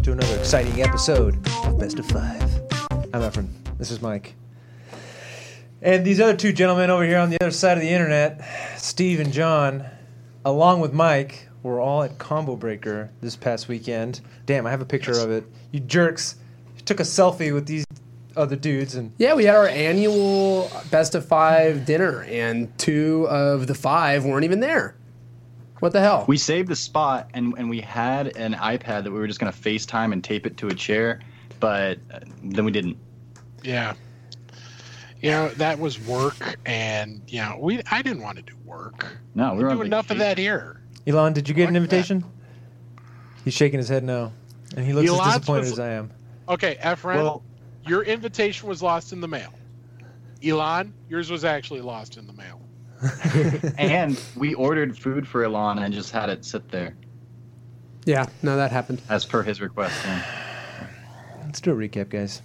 to another exciting episode of Best of Five. I'm Efren. This is Mike. And these other two gentlemen over here on the other side of the internet, Steve and John, along with Mike, were all at Combo Breaker this past weekend. Damn, I have a picture of it. You jerks took a selfie with these other dudes. And yeah, we had our annual Best of Five dinner, and two of the five weren't even there. What the hell? We saved the spot, and we had an iPad that we were just going to FaceTime and tape it to a chair, but then we didn't. Yeah. You know, that was work, and, you know, I didn't want to do work. No, we were do enough of that here. Elon, did you get an invitation? He's shaking his head no. And he looks as disappointed as I am. Okay, Efren, your invitation was lost in the mail. Elon, yours was actually lost in the mail. And we ordered food for Elon and just had it sit there. Yeah, no, that happened. As per his request. Yeah. Let's do a recap, guys.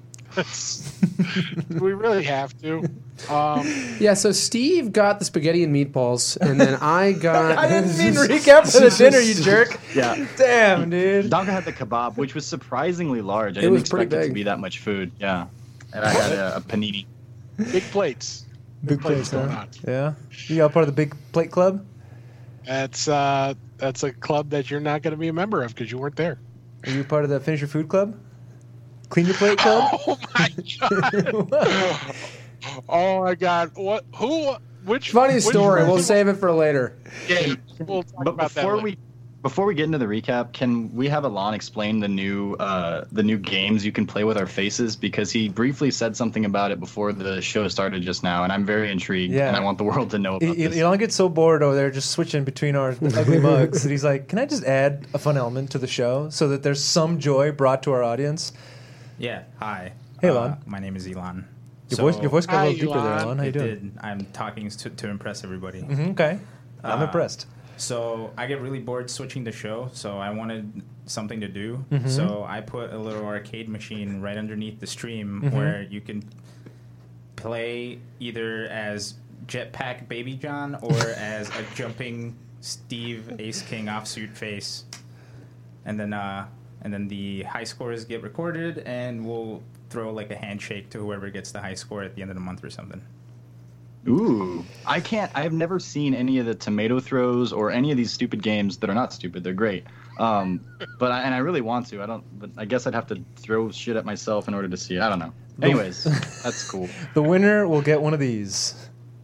Do we really have to? Yeah, so Steve got the spaghetti and meatballs, and then I got... I didn't mean recap for the dinner, you jerk. Yeah. Damn, dude. Donka had the kebab, which was surprisingly large. I didn't expect it to be that much food. Yeah. And I had a panini. Big plates. Big plates going on. Yeah? You all part of the Big Plate Club? That's a club that you're not going to be a member of because you weren't there. Are you part of the Finish Your Food Club? Clean Your Plate Club? Oh, my God. Oh, my God. What? Who? Which? Funny story. We'll save it for later. Yeah, we'll talk about that. Before we get into the recap, can we have Alon explain the new games you can play with our faces? Because he briefly said something about it before the show started just now, and I'm very intrigued, and I want the world to know about this. Elon gets so bored over there just switching between our ugly mugs that he's like, can I just add a fun element to the show so that there's some joy brought to our audience? Yeah, hi. Hey, Elon. My name is Elon. Your voice got a little deeper there, Elon. How you doing? I'm talking to impress everybody. Okay. I'm impressed. So I get really bored switching the show, so I wanted something to do. So I put a little arcade machine right underneath the stream where you can play either as Jetpack Baby John or as a jumping Steve Ace King offsuit face. And then the high scores get recorded, and we'll throw like a handshake to whoever gets the high score at the end of the month or something. Ooh, I have never seen any of the tomato throws or any of these stupid games that are not stupid. They're great. But I really want to. But I guess I'd have to throw shit at myself in order to see it. I don't know. Anyways, that's cool. The winner will get one of these.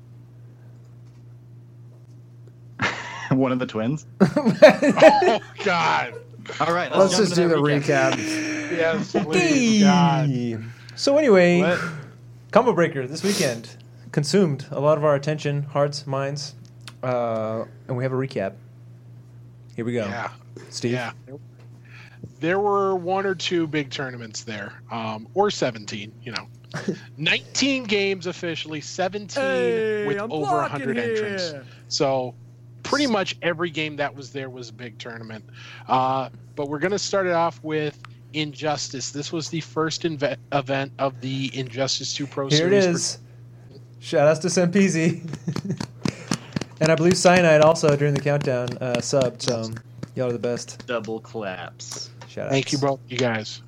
One of the twins? Oh, God. All right, let's just do the recap. Yes, please, God. So anyway, Combo Breaker this weekend consumed a lot of our attention, hearts, minds, and we have a recap. Here we go. Yeah. Steve? Yeah. There were one or two big tournaments there, or 17, 19 games officially, 17 with over 100 entrants. So pretty much every game that was there was a big tournament. But we're going to start it off with Injustice. This was the first event of the Injustice 2 Pro Series. Here it is. Shout outs to Sempezi. And I believe Cyanide also during the countdown subbed, so y'all are the best. Double claps. Shout outs. Thank you both, you guys.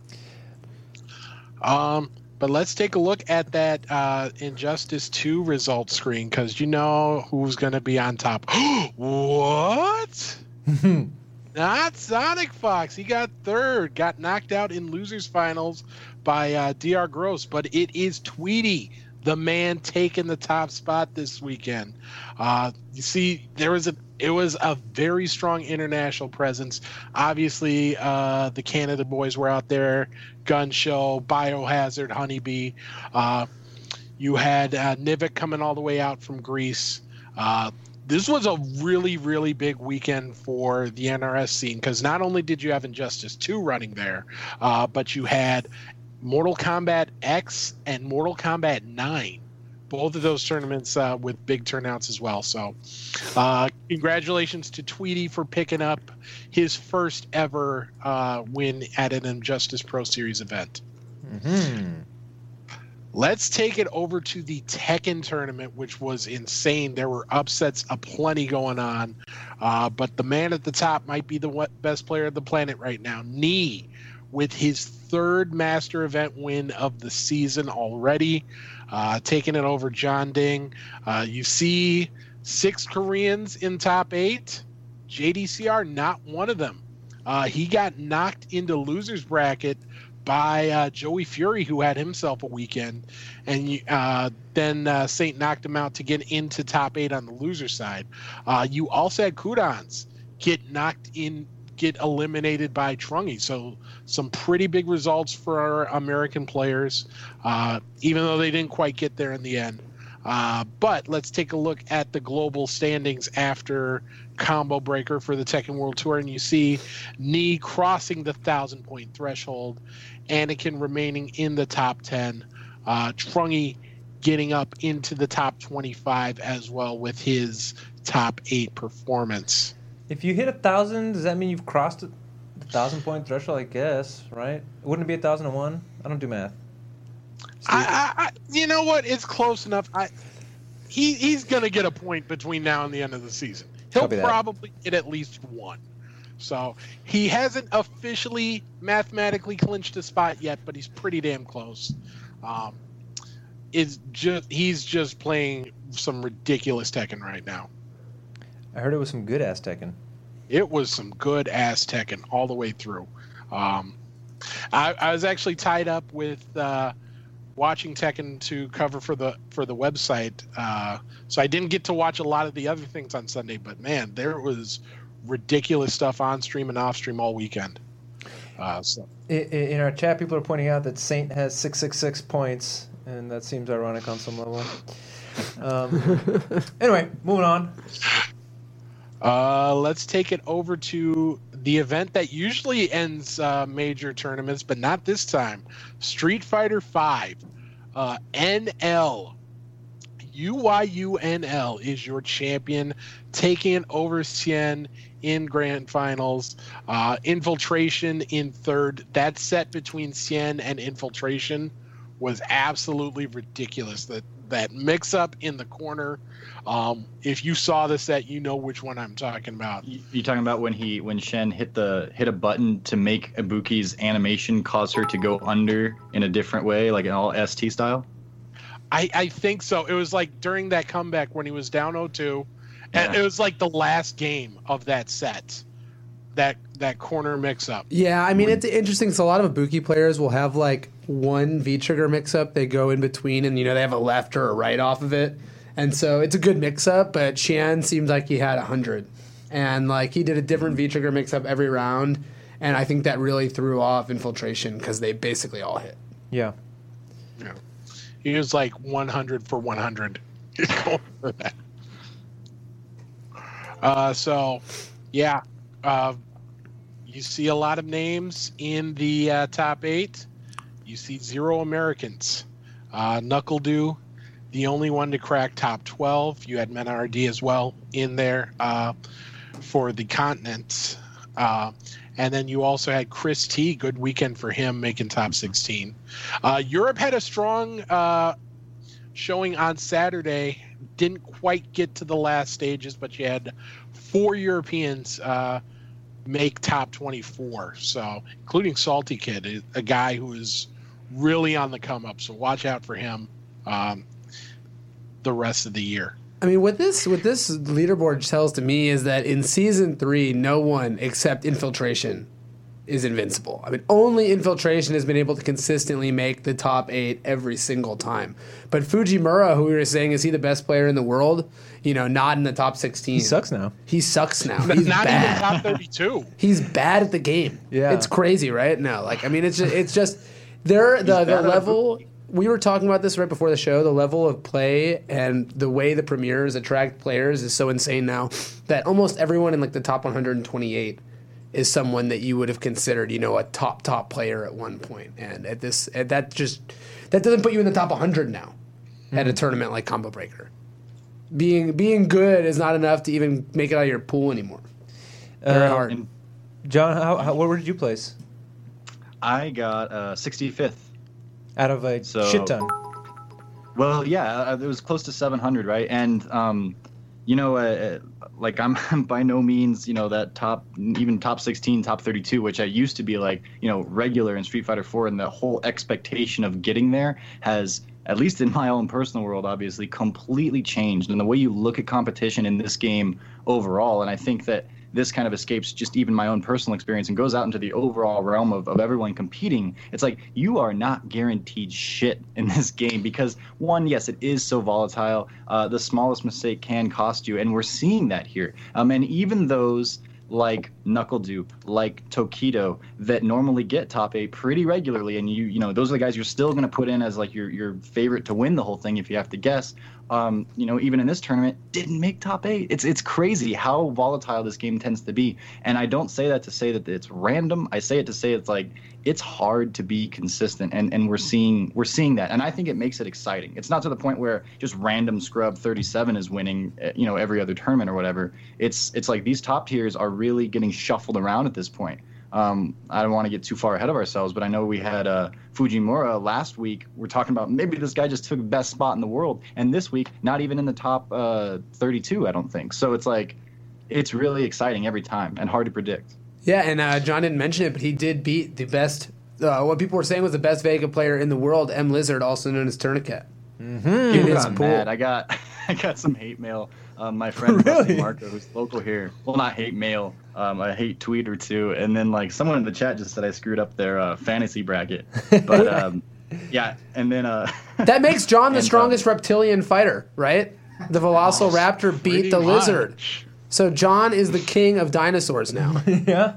But let's take a look at that Injustice 2 result screen, because you know who's going to be on top. What? Not Sonic Fox. He got third. Got knocked out in losers finals by DR Gross. But it is Tweety, the man taking the top spot this weekend. You see, it was a very strong international presence. Obviously, the Canada boys were out there. Gun Show, Biohazard, Honeybee. You had Nivik coming all the way out from Greece. This was a really, really big weekend for the NRS scene, because not only did you have Injustice 2 running there, but you had Mortal Kombat X and Mortal Kombat 9. Both of those tournaments with big turnouts as well. So congratulations to Tweety for picking up his first ever win at an Injustice Pro Series event. Let's take it over to the Tekken tournament, which was insane. There were upsets aplenty going on. But the man at the top might be the best player of the planet right now. Knee with his third Master Event win of the season already, taking it over John Ding. You see 6 Koreans in top 8. JDCR, not one of them. He got knocked into loser's bracket by Joey Fury, who had himself a weekend, and then Saint knocked him out to get into top 8 on the loser side. You also had Kudans get eliminated by Trungy. So some pretty big results for our American players, even though they didn't quite get there in the end. But let's take a look at the global standings after Combo Breaker for the Tekken World Tour, and you see Knee crossing the 1,000-point threshold, Anakin remaining in the top 10, Trungy getting up into the top 25 as well with his top 8 performance. If you hit 1,000, does that mean you've crossed the 1,000-point threshold? I guess, right? Wouldn't it be 1,001? I don't do math. I you know what? It's close enough. He's going to get a point between now and the end of the season. He'll probably get at least one. So he hasn't officially mathematically clinched a spot yet, but he's pretty damn close. He's just playing some ridiculous Tekken right now. I heard it was some good ass Tekken. It was some good ass Tekken all the way through. I was actually tied up with watching Tekken to cover for the website, so I didn't get to watch a lot of the other things on Sunday. But man, there was ridiculous stuff on stream and off stream all weekend. In our chat, people are pointing out that Saint has 666 points, and that seems ironic on some level. Anyway, moving on. Let's take it over to the event that usually ends major tournaments, but not this time. Street Fighter V, NL. UYUNL is your champion, taking over Cien in grand finals. Infiltration in third. That set between Cien and Infiltration was absolutely ridiculous. That mix-up in the corner. If you saw the set, you know which one I'm talking about. You talking about when Shen hit a button to make Ibuki's animation cause her to go under in a different way, like an all ST style? I think so. It was like during that comeback when he was down 0-2, and it was like the last game of that set. That corner mix-up. Yeah, I mean, it's interesting. So a lot of Ibuki players will have like one V-trigger mix-up they go in between, and they have a left or a right off of it. And so it's a good mix-up, but Xian seemed like he had 100. And like he did a different V-trigger mix-up every round, and I think that really threw off Infiltration because they basically all hit. Yeah. He was like 100 for 100. He's going for that. You see a lot of names in the top 8. You see 0 Americans. NuckleDo, the only one to crack top 12. You had Menardi as well in there for the continent. And then you also had Chris T. Good weekend for him, making top 16. Europe had a strong showing on Saturday. Didn't quite get to the last stages, but you had 4 Europeans make top 24. So, including Salty Kid, a guy who is really on the come up. So watch out for him the rest of the year. I mean, what this leaderboard tells to me is that in Season 3, no one except Infiltration is invincible. I mean, only Infiltration has been able to consistently make the top 8 every single time. But Fujimura, who we were saying, is he the best player in the world? Not in the top 16. He sucks now. He's not bad. in the top 32. He's bad at the game. Yeah. It's crazy, right? No, it's just the level. We were talking about this right before the show. The level of play and the way the premieres attract players is so insane now that almost everyone in like the top 128 is someone that you would have considered, a top player at one point. And that doesn't put you in the top 100 now at a tournament like Combo Breaker. Being good is not enough to even make it out of your pool anymore. Very hard. John, where did you place? I got 65th. Out of a shit ton. Well, yeah, it was close to 700, right? And like I'm by no means, that top 16, top 32, which I used to be like, regular in Street Fighter 4, and the whole expectation of getting there has, at least in my own personal world, obviously completely changed. And the way you look at competition in this game overall, and I think that this kind of escapes just even my own personal experience and goes out into the overall realm of everyone competing. It's like you are not guaranteed shit in this game because, one, yes, it is so volatile. The smallest mistake can cost you, and we're seeing that here. And even those like NuckleDupe, like Tokido, that normally get top 8 pretty regularly, and those are the guys you're still going to put in as like your favorite to win the whole thing if you have to guess. Even in this tournament, didn't make top 8. It's crazy how volatile this game tends to be, and I don't say that to say that it's random. I say it to say it's like it's hard to be consistent, and we're seeing that, and I think it makes it exciting. It's not to the point where just random scrub 37 is winning, every other tournament or whatever. It's like these top tiers are really getting shuffled around at this point. I don't want to get too far ahead of ourselves, but I know we had Fujimura last week. We're talking about maybe this guy just took the best spot in the world, and this week not even in the top 32, I don't think. So it's like it's really exciting every time and hard to predict. Yeah, and John didn't mention it, but he did beat the best, what people were saying was the best Vega player in the world, M. Lizard, also known as Tourniquet. Mm-hmm. People got mad. I got some hate mail. My friend Really? Marco, who's local here. Well, not hate mail. A hate tweet or two, and then like someone in the chat just said I screwed up their fantasy bracket. But yeah, and then that makes John the strongest reptilian fighter, right? The Velociraptor beat pretty the much. lizard. So John is the king of dinosaurs now. Yeah.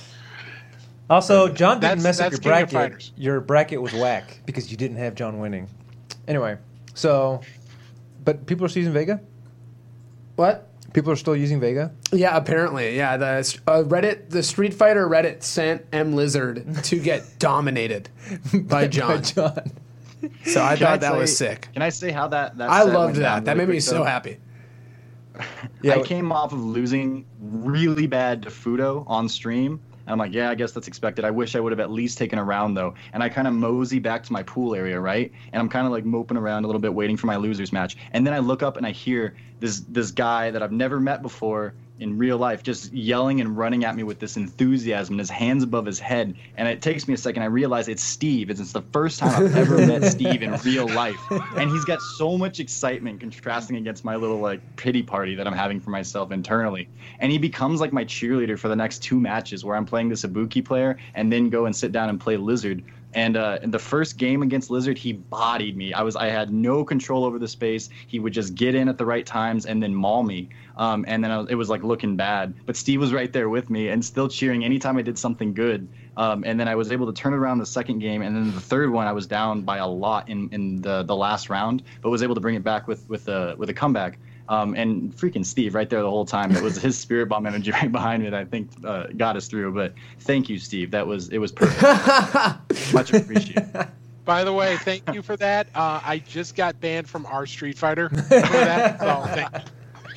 Also, John didn't mess up that's your King of bracket. Fighters. Your bracket was whack because you didn't have John winning. Anyway, so, but people are using Vega? What? People are still using Vega? Yeah, apparently. Yeah, the Street Fighter Reddit sent M. Lizard to get dominated by John. So I thought that was sick. Can I say how that I set loved went down that. That really made me quick, so though? happy. Yeah, I came off of losing really bad to Fudo on stream. And I'm like, yeah, I guess that's expected. I wish I would have at least taken a round, though. And I kind of mosey back to my pool area, right? And I'm kind of like moping around a little bit, waiting for my losers match. And then I look up and I hear this guy that I've never met before in real life just yelling and running at me with this enthusiasm, and his hands above his head. And it takes me a second. I realize it's Steve. It's the first time I've ever met Steve in real life. And he's got so much excitement contrasting against my little like pity party that I'm having for myself internally. And he becomes like my cheerleader for the next 2 matches where I'm playing this Ibuki player and then go and sit down and play Lizard. And in the first game against Lizard, he bodied me. I had no control over the space. He would just get in at the right times and then maul me. And then it was like looking bad. But Steve was right there with me and still cheering anytime I did something good. And then I was able to turn it around the second game. And then the third one, I was down by a lot in the last round, but was able to bring it back with a comeback. And freaking Steve right there the whole time. It was his spirit bomb energy right behind me that I think got us through. But thank you, Steve. It was perfect. Much appreciated. By the way, thank you for that. I just got banned from our Street Fighter for that. So thank you.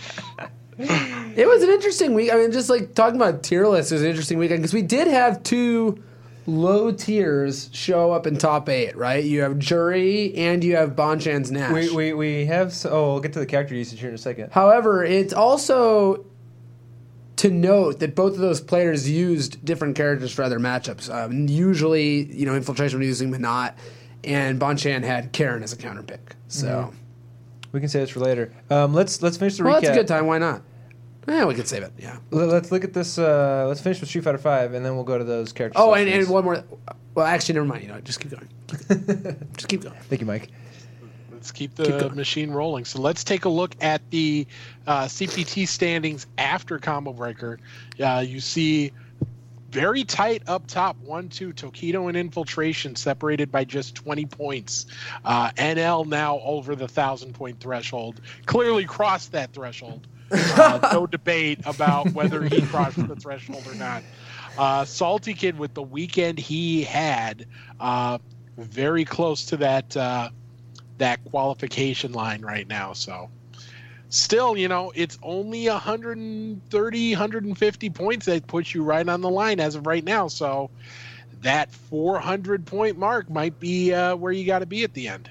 It was an interesting week. I mean, just like talking about tier lists was an interesting weekend because we did have 2 low tiers show up in top 8, right? You have Jury and you have Bonchan's Nash. We have. We'll get to the character usage here in a second. However, it's also to note that both of those players used different characters for other matchups. Usually, Infiltration was using Minot, and Bonchan had Karen as a counter pick. So We can save this for later. Let's finish the well, recap. that's a good time. Why not? Yeah, we could save it. Yeah. Let's look at this. Let's finish with Street Fighter 5, and then we'll go to those characters. Oh, and one more. Well, actually, never mind. Just keep going. Just keep going. Thank you, Mike. Let's keep the machine rolling. So let's take a look at the CPT standings after Combo Breaker. You see very tight up top, 1-2, Tokido and Infiltration separated by just 20 points. NL now over the 1,000-point threshold. Clearly crossed that threshold. No debate about whether he crossed the threshold or not. Salty Kid with the weekend he had, very close to that qualification line right now. So still, it's only 130, 150 points that puts you right on the line as of right now. So that 400-point mark might be where you got to be at the end.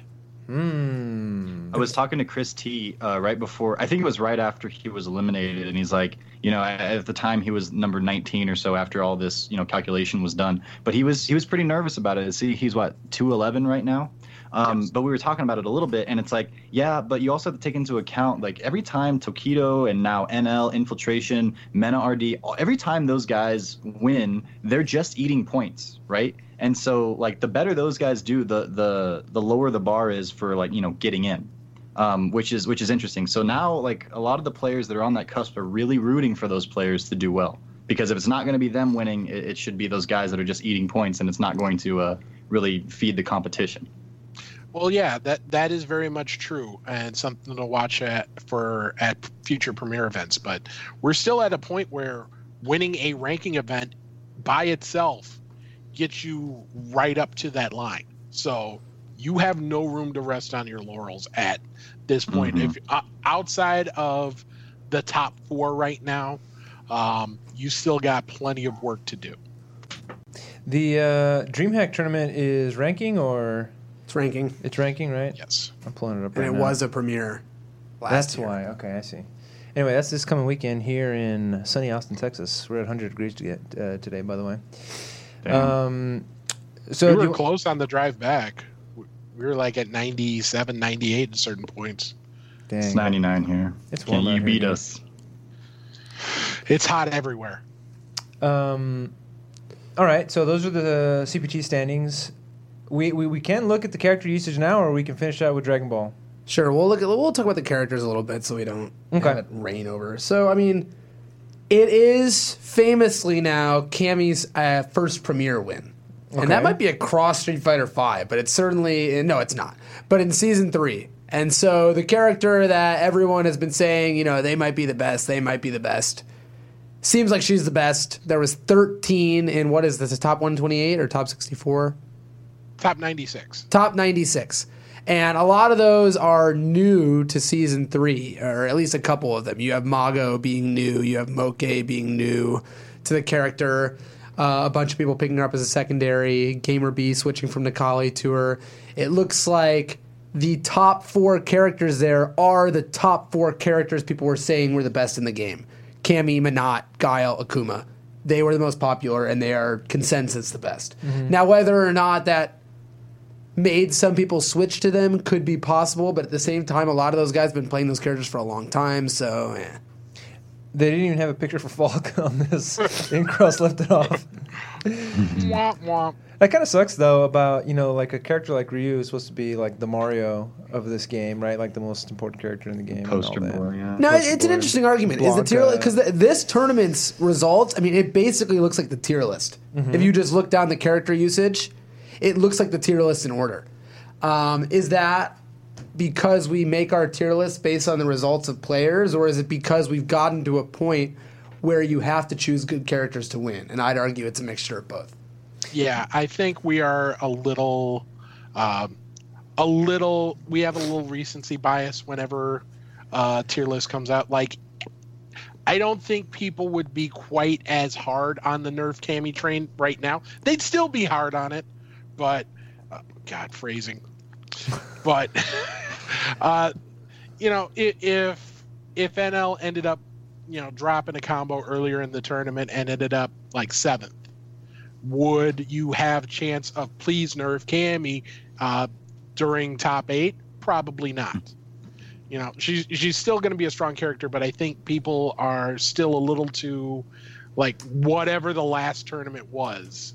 I was talking to Chris T right before, I think it was right after he was eliminated, and he's like, at the time he was number 19 or so after all this, calculation was done. But he was pretty nervous about it. See, he's what, 211 right now? Yes. But we were talking about it a little bit, and it's like, yeah, but you also have to take into account, like, every time Tokido and now NL, Infiltration, Mena RD, every time those guys win, they're just eating points, right? And so, like, the better those guys do, the lower the bar is for, like, getting in, which is interesting. So now, like, a lot of the players that are on that cusp are really rooting for those players to do well, because if it's not going to be them winning, it should be those guys that are just eating points, and it's not going to really feed the competition. Well, yeah, that is very much true, and something to watch at future Premier events. But we're still at a point where winning a ranking event by itself gets you right up to that line. So you have no room to rest on your laurels at this point. If outside of the top 4 right now, you still got plenty of work to do. The DreamHack tournament is ranking, or It's ranking. It's ranking, right? Yes. I'm pulling it up And right it now. was a premiere last year. That's why. Okay, I see. Anyway, that's this coming weekend here in sunny Austin, Texas. We're at 100 degrees today, by the way. So we were close on the drive back. We were like at 97, 98 at certain points. Dang. It's 99 here. It's warm Can out you here, beat dude. us? It's hot everywhere. All right, so those are the CPT standings. We can look at the character usage now, or we can finish out with Dragon Ball. Sure, we'll talk about the characters a little bit so we don't have it rain over. So, I mean, it is famously now Cammy's first premiere win. Okay. And that might be across Street Fighter V, but it's certainly... No, it's not. But in Season 3. And so the character that everyone has been saying, they might be the best, they might be the best. Seems like she's the best. There was 13 in, what is this, top 128 or top 64? Top 96. Top 96. And a lot of those are new to Season 3, or at least a couple of them. You have Mago being new. You have Moke being new to the character. A bunch of people picking her up as a secondary. Gamer B switching from Nikali to her. It looks like the top 4 characters there are the top 4 characters people were saying were the best in the game. Cammy, Minot, Guile, Akuma. They were the most popular, and they are consensus the best. Mm-hmm. Now, whether or not that made some people switch to them could be possible, but at the same time, a lot of those guys have been playing those characters for a long time, so They didn't even have a picture for Falk on this. Incross left it off. Womp womp. That kind of sucks, though, about, like a character like Ryu is supposed to be like the Mario of this game, right? Like the most important character in the game. Poster boy, yeah. No, it's an interesting argument. Is the tier list, because this tournament's results, I mean, it basically looks like the tier list. Mm-hmm. If you just look down the character usage, it looks like the tier list in order. Is that because we make our tier list based on the results of players, or is it because we've gotten to a point where you have to choose good characters to win? And I'd argue it's a mixture of both. Yeah, I think we are we have a little recency bias whenever tier list comes out. Like, I don't think people would be quite as hard on the Nerf Cammy train right now. They'd still be hard on it, but God, phrasing. But if NL ended up dropping a combo earlier in the tournament and ended up like 7th, would you have chance of please Nerf Cammy during top 8? Probably not. She's still going to be a strong character, but I think people are still a little too like whatever the last tournament was.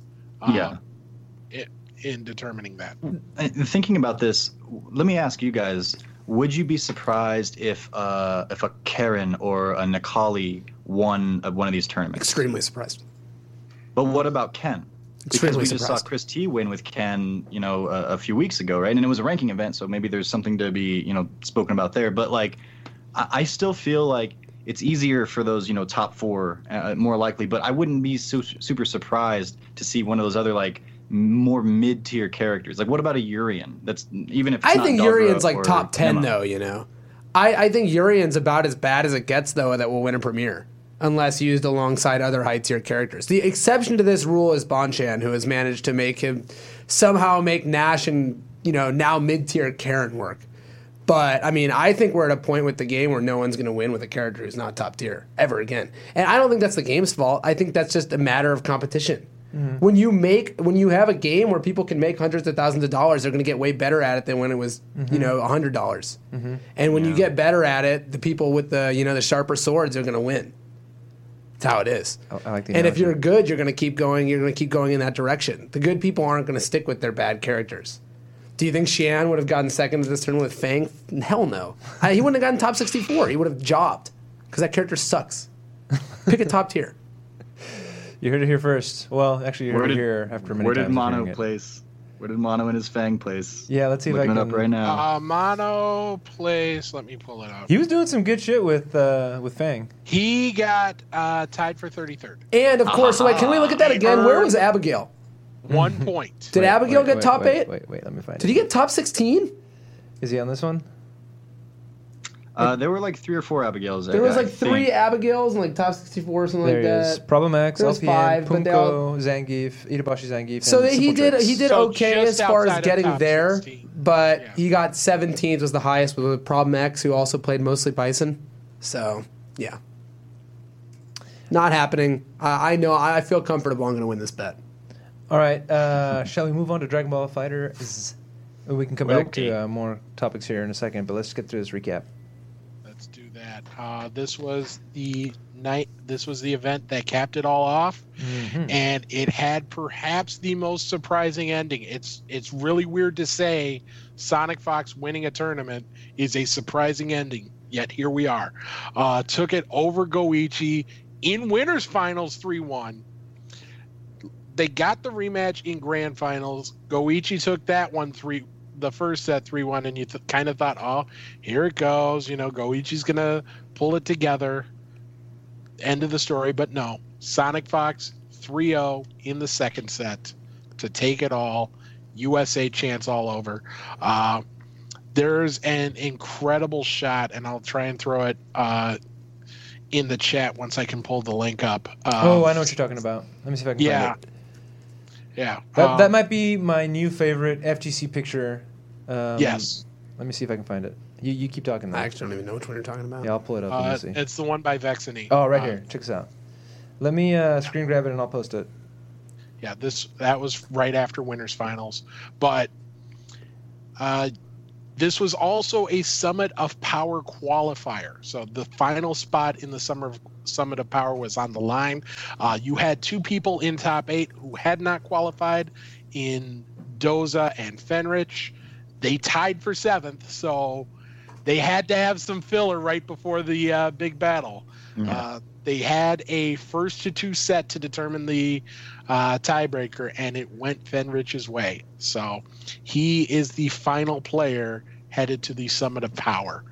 In determining that. Thinking about this, let me ask you guys: would you be surprised if a Karen or a Nikali won one of these tournaments? Extremely surprised. But what about Ken? Because we just saw surprised. Chris T win with Ken, a few weeks ago, right? And it was a ranking event, so maybe there's something to be, spoken about there. But like, I still feel like it's easier for those, top 4, more likely. But I wouldn't be super surprised to see one of those other like more mid-tier characters. Like, what about a Urian? That's even if it's I think not Urian's Dogura like or top 10 Emma. though. I think Urian's about as bad as it gets though that will win a premiere. Unless used alongside other high-tier characters. The exception to this rule is Bonchan, who has managed to somehow make Nash and now mid-tier Karen work. But, I mean, I think we're at a point with the game where no one's going to win with a character who's not top tier ever again. And I don't think that's the game's fault. I think that's just a matter of competition. Mm-hmm. When you have a game where people can make hundreds of thousands of dollars, they're going to get way better at it than when it was, $100. Mm-hmm. And when you get better at it, the people with the sharper swords are going to win. That's how it is. I like the and analogy. if you're good, you're going to keep going. You're going to keep going in that direction. The good people aren't going to stick with their bad characters. Do you think Xian would have gotten second to this tournament with Fang? Hell no. He wouldn't have gotten top 64. He would have jobbed because that character sucks. Pick a top tier. You heard it here first. Well, actually, you heard it here after many times. Where did of Mono hearing it. place? Where did Mono and his Fang place? Yeah, let's see if I Looking can. it up right now. Mono place. Let me pull it up. He was doing some good shit with Fang. He got tied for 33rd. And, of course, wait, can we look at that again? Where was Abigail? 1 point. Did Abigail get top 8? Wait, let me find it. Did he get top 16? Is he on this one? There were like 3 or 4 Abigails. There was I like 3 think. Abigails and like top 64 or something There like he is. that. Problem X, There was LPN, 5, but they all- Pumko, Zangief, Itabashi Zangief. So and he Simple did Tricks. So okay just as far as outside of getting top there, 16. but Yeah. he got 17th was the highest with Problem X, who also played mostly Bison. So yeah, not happening. I know. I feel comfortable. I'm going to win this bet. All right, shall we move on to Dragon Ball FighterZ? We can come back to more topics here in a second, but let's get through this recap. Let's do that. This was the night. This was the event that capped it all off, and it had perhaps the most surprising ending. It's really weird to say Sonic Fox winning a tournament is a surprising ending. Yet here we are. Took it over Goichi in winners finals 3-1. They got the rematch in grand finals. Goichi took that one the first set 3-1, and you kind of thought, oh, here it goes. Goichi's going to pull it together. End of the story. But no, Sonic Fox 3-0 in the second set to take it all. USA chants all over. There's an incredible shot, and I'll try and throw it in the chat once I can pull the link up. I know what you're talking about. Let me see if I can find it. Yeah. That might be my new favorite FGC picture. Yes. Let me see if I can find it. You keep talking though. I actually don't even know which one you're talking about. Yeah, I'll pull it up. Let me see. It's the one by Vexany. Oh, right here. Check this out. Let me screen grab it and I'll post it. Yeah, that was right after winners finals, but this was also a Summit of Power qualifier. So the final spot in the Summit of Power was on the line. You had 2 people in top 8 who had not qualified in Doza and Fenrich. They tied for 7th, so they had to have some filler right before the big battle. Yeah. They had a 1-2 set to determine the tiebreaker, and it went Fenrich's way. So he is the final player headed to the Summit of Power.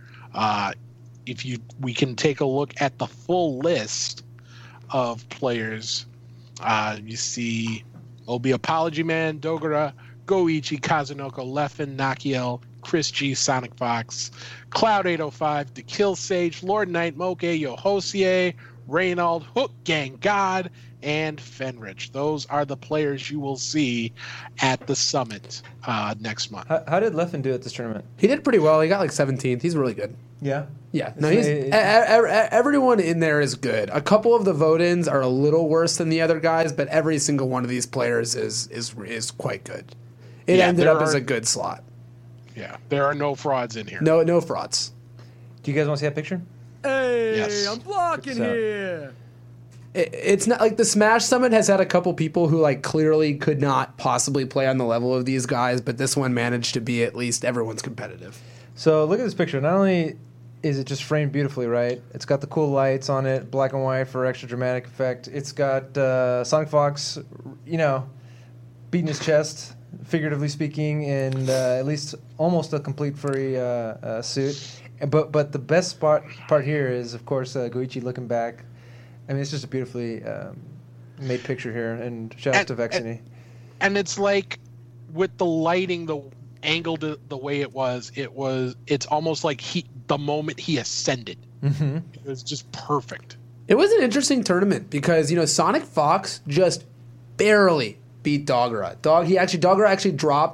We can take a look at the full list of players. You see Obi Apology Man, Dogura, Goichi, Kazunoko, Leffen, Nakiel, Chris G, Sonic Fox, Cloud 805, The Kill Sage, Lord Knight, Moke, Yohosie, Reynald, Hook Gang God, and Fenrich. Those are the players you will see at the summit next month. How did Leffen do at this tournament? He did pretty well. He got like 17th. He's really good. Yeah. Yeah, no, everyone in there is good. A couple of the vote-ins are a little worse than the other guys, but every single one of these players is quite good. It ended up as a good slot. Yeah, there are no frauds in here. No frauds. Do you guys want to see that picture? Hey, Yes. I'm blocking here. It's not like the Smash Summit has had a couple people who like clearly could not possibly play on the level of these guys, but this one managed to be at least everyone's competitive. So look at this picture. Not only is it just framed beautifully, right? It's got the cool lights on it, black and white for extra dramatic effect. It's got Sonic Fox, beating his chest, figuratively speaking, in at least almost a complete furry suit. But the best part here is, of course, Goichi looking back. I mean, it's just a beautifully made picture here, and shout out to Vexany. And it's like with the lighting, the angle the way it's almost like the moment he ascended. Mm-hmm. It was just perfect. It was an interesting tournament because Sonic Fox just barely beat Dogura. Dogura actually dropped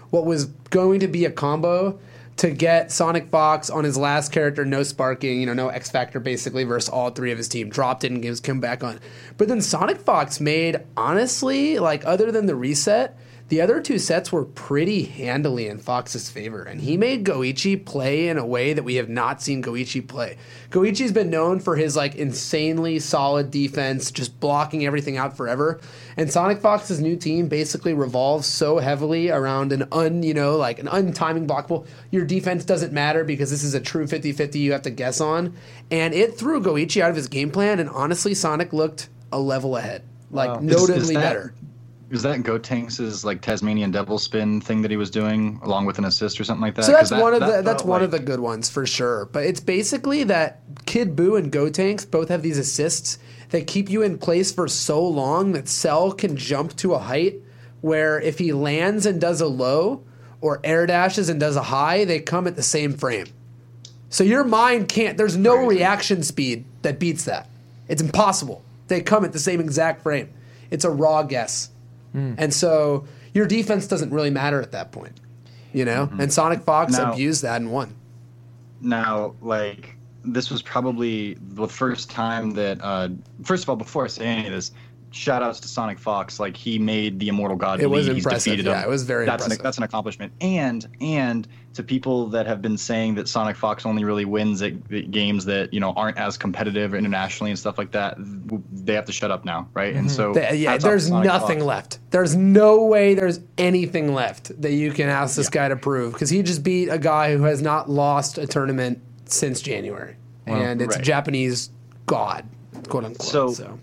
what was going to be a combo to get Sonic Fox on his last character, no sparking, no X Factor basically, versus all three of his team. Dropped it and gives come back on. But then Sonic Fox made, honestly, like other than the reset, the other two sets were pretty handily in Fox's favor, and he made Goichi play in a way that we have not seen Goichi play. Goichi's been known for his like insanely solid defense, just blocking everything out forever. And Sonic Fox's new team basically revolves so heavily around an untiming blockable. Your defense doesn't matter because this is a true 50-50 you have to guess on. And it threw Goichi out of his game plan, and honestly, Sonic looked a level ahead, notably better. Is that Gotenks' like Tasmanian Devil Spin thing that he was doing along with an assist or something like that? So that's one of the good ones for sure. But it's basically that Kid Buu and Gotenks both have these assists that keep you in place for so long that Cell can jump to a height where if he lands and does a low or air dashes and does a high, they come at the same frame. So your mind can't, there's no reaction speed that beats that. It's impossible. They come at the same exact frame. It's a raw guess. And so your defense doesn't really matter at that point, And Sonic Fox abused that and won. Now, this was probably the first time that, first of all, before I say any of this, shout outs to Sonic Fox. Like, he made the Immortal God. It was He's impressive. defeated him. Yeah, it was very impressive. That's an accomplishment. And to people that have been saying that Sonic Fox only really wins at games that, aren't as competitive internationally and stuff like that, they have to shut up now, right? And so there's nothing left. There's no way there's anything left that you can ask this guy to prove, because he just beat a guy who has not lost a tournament since January. And it's a Japanese god, quote unquote.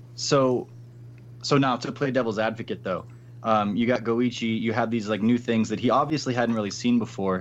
So now, to play devil's advocate, though, you got Goichi. You have these new things that he obviously hadn't really seen before.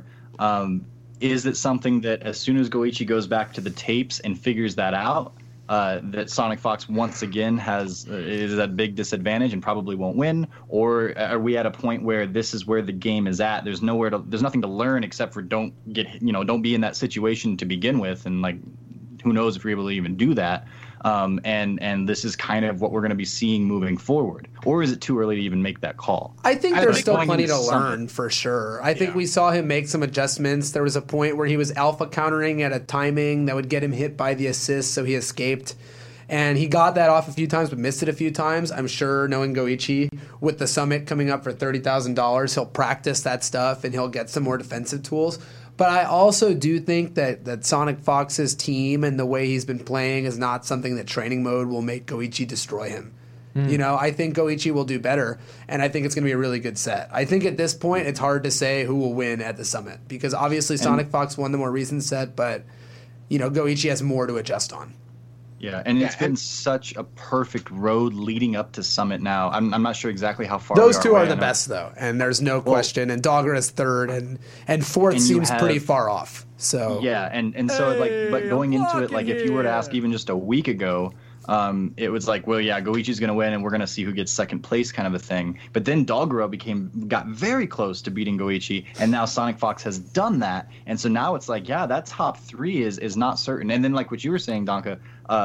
Is it something that as soon as Goichi goes back to the tapes and figures that out, that Sonic Fox once again is at a big disadvantage and probably won't win? Or are we at a point where this is where the game is at? There's nothing to learn except for don't be in that situation to begin with, and who knows if you're able to even do that. And this is kind of what we're going to be seeing moving forward. Or is it too early to even make that call? I think there's still plenty to learn for sure. I think we saw him make some adjustments. There was a point where he was alpha countering at a timing that would get him hit by the assist, so he escaped. And he got that off a few times, but missed it a few times. I'm sure, knowing Goichi, with the summit coming up for $30,000, he'll practice that stuff and he'll get some more defensive tools. But I also do think that Sonic Fox's team and the way he's been playing is not something that training mode will make Goichi destroy him. I think Goichi will do better, and I think it's going to be a really good set. I think at this point it's hard to say who will win at the Summit, because obviously Sonic Fox won the more recent set, but Goichi has more to adjust on. Yeah, and it's been such a perfect road leading up to Summit now. I'm not sure exactly how far those two are the best, though, and there's no question. And Dogger is third, and fourth seems pretty far off. So yeah, and so but going into it, if you were to ask even just a week ago, it was Goichi's going to win, and we're going to see who gets second place, kind of a thing. But then Dogura got very close to beating Goichi, and now Sonic Fox has done that, and so now it's that top three is not certain. And then what you were saying, Donka,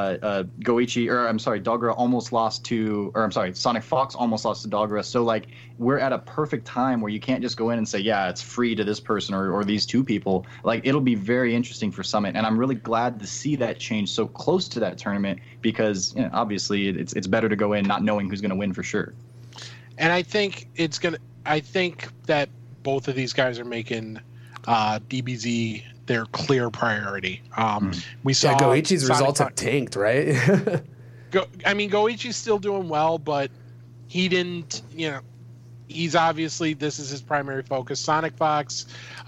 Dogura almost lost to, Sonic Fox almost lost to Dogura. So we're at a perfect time where you can't just go in and say, it's free to this person or these two people. It'll be very interesting for Summit, and I'm really glad to see that change so close to that tournament, because obviously it's better to go in not knowing who's going to win for sure. And I think that both of these guys are making DBZ their clear priority. We saw Goichi's results have tanked, right? Goichi's still doing well, but he didn't. He's obviously, this is his primary focus. Sonic Fox,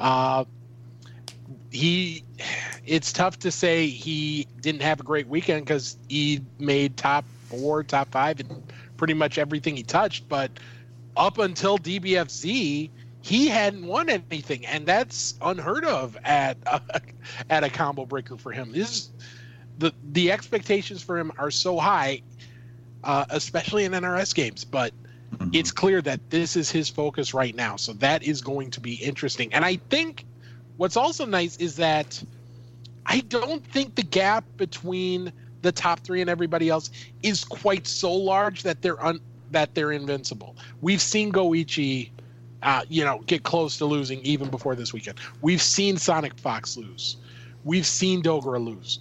it's tough to say he didn't have a great weekend, because he made top 4, top 5 in pretty much everything he touched. But up until DBFZ, he hadn't won anything, and that's unheard of at a combo breaker for him. The expectations for him are so high, especially in NRS games. But it's clear that this is his focus right now, so that is going to be interesting. And I think what's also nice is that I don't think the gap between the top 3 and everybody else is quite so large that they're invincible. We've seen Goichi get close to losing even before this weekend. We've seen Sonic Fox lose. We've seen Dogra lose.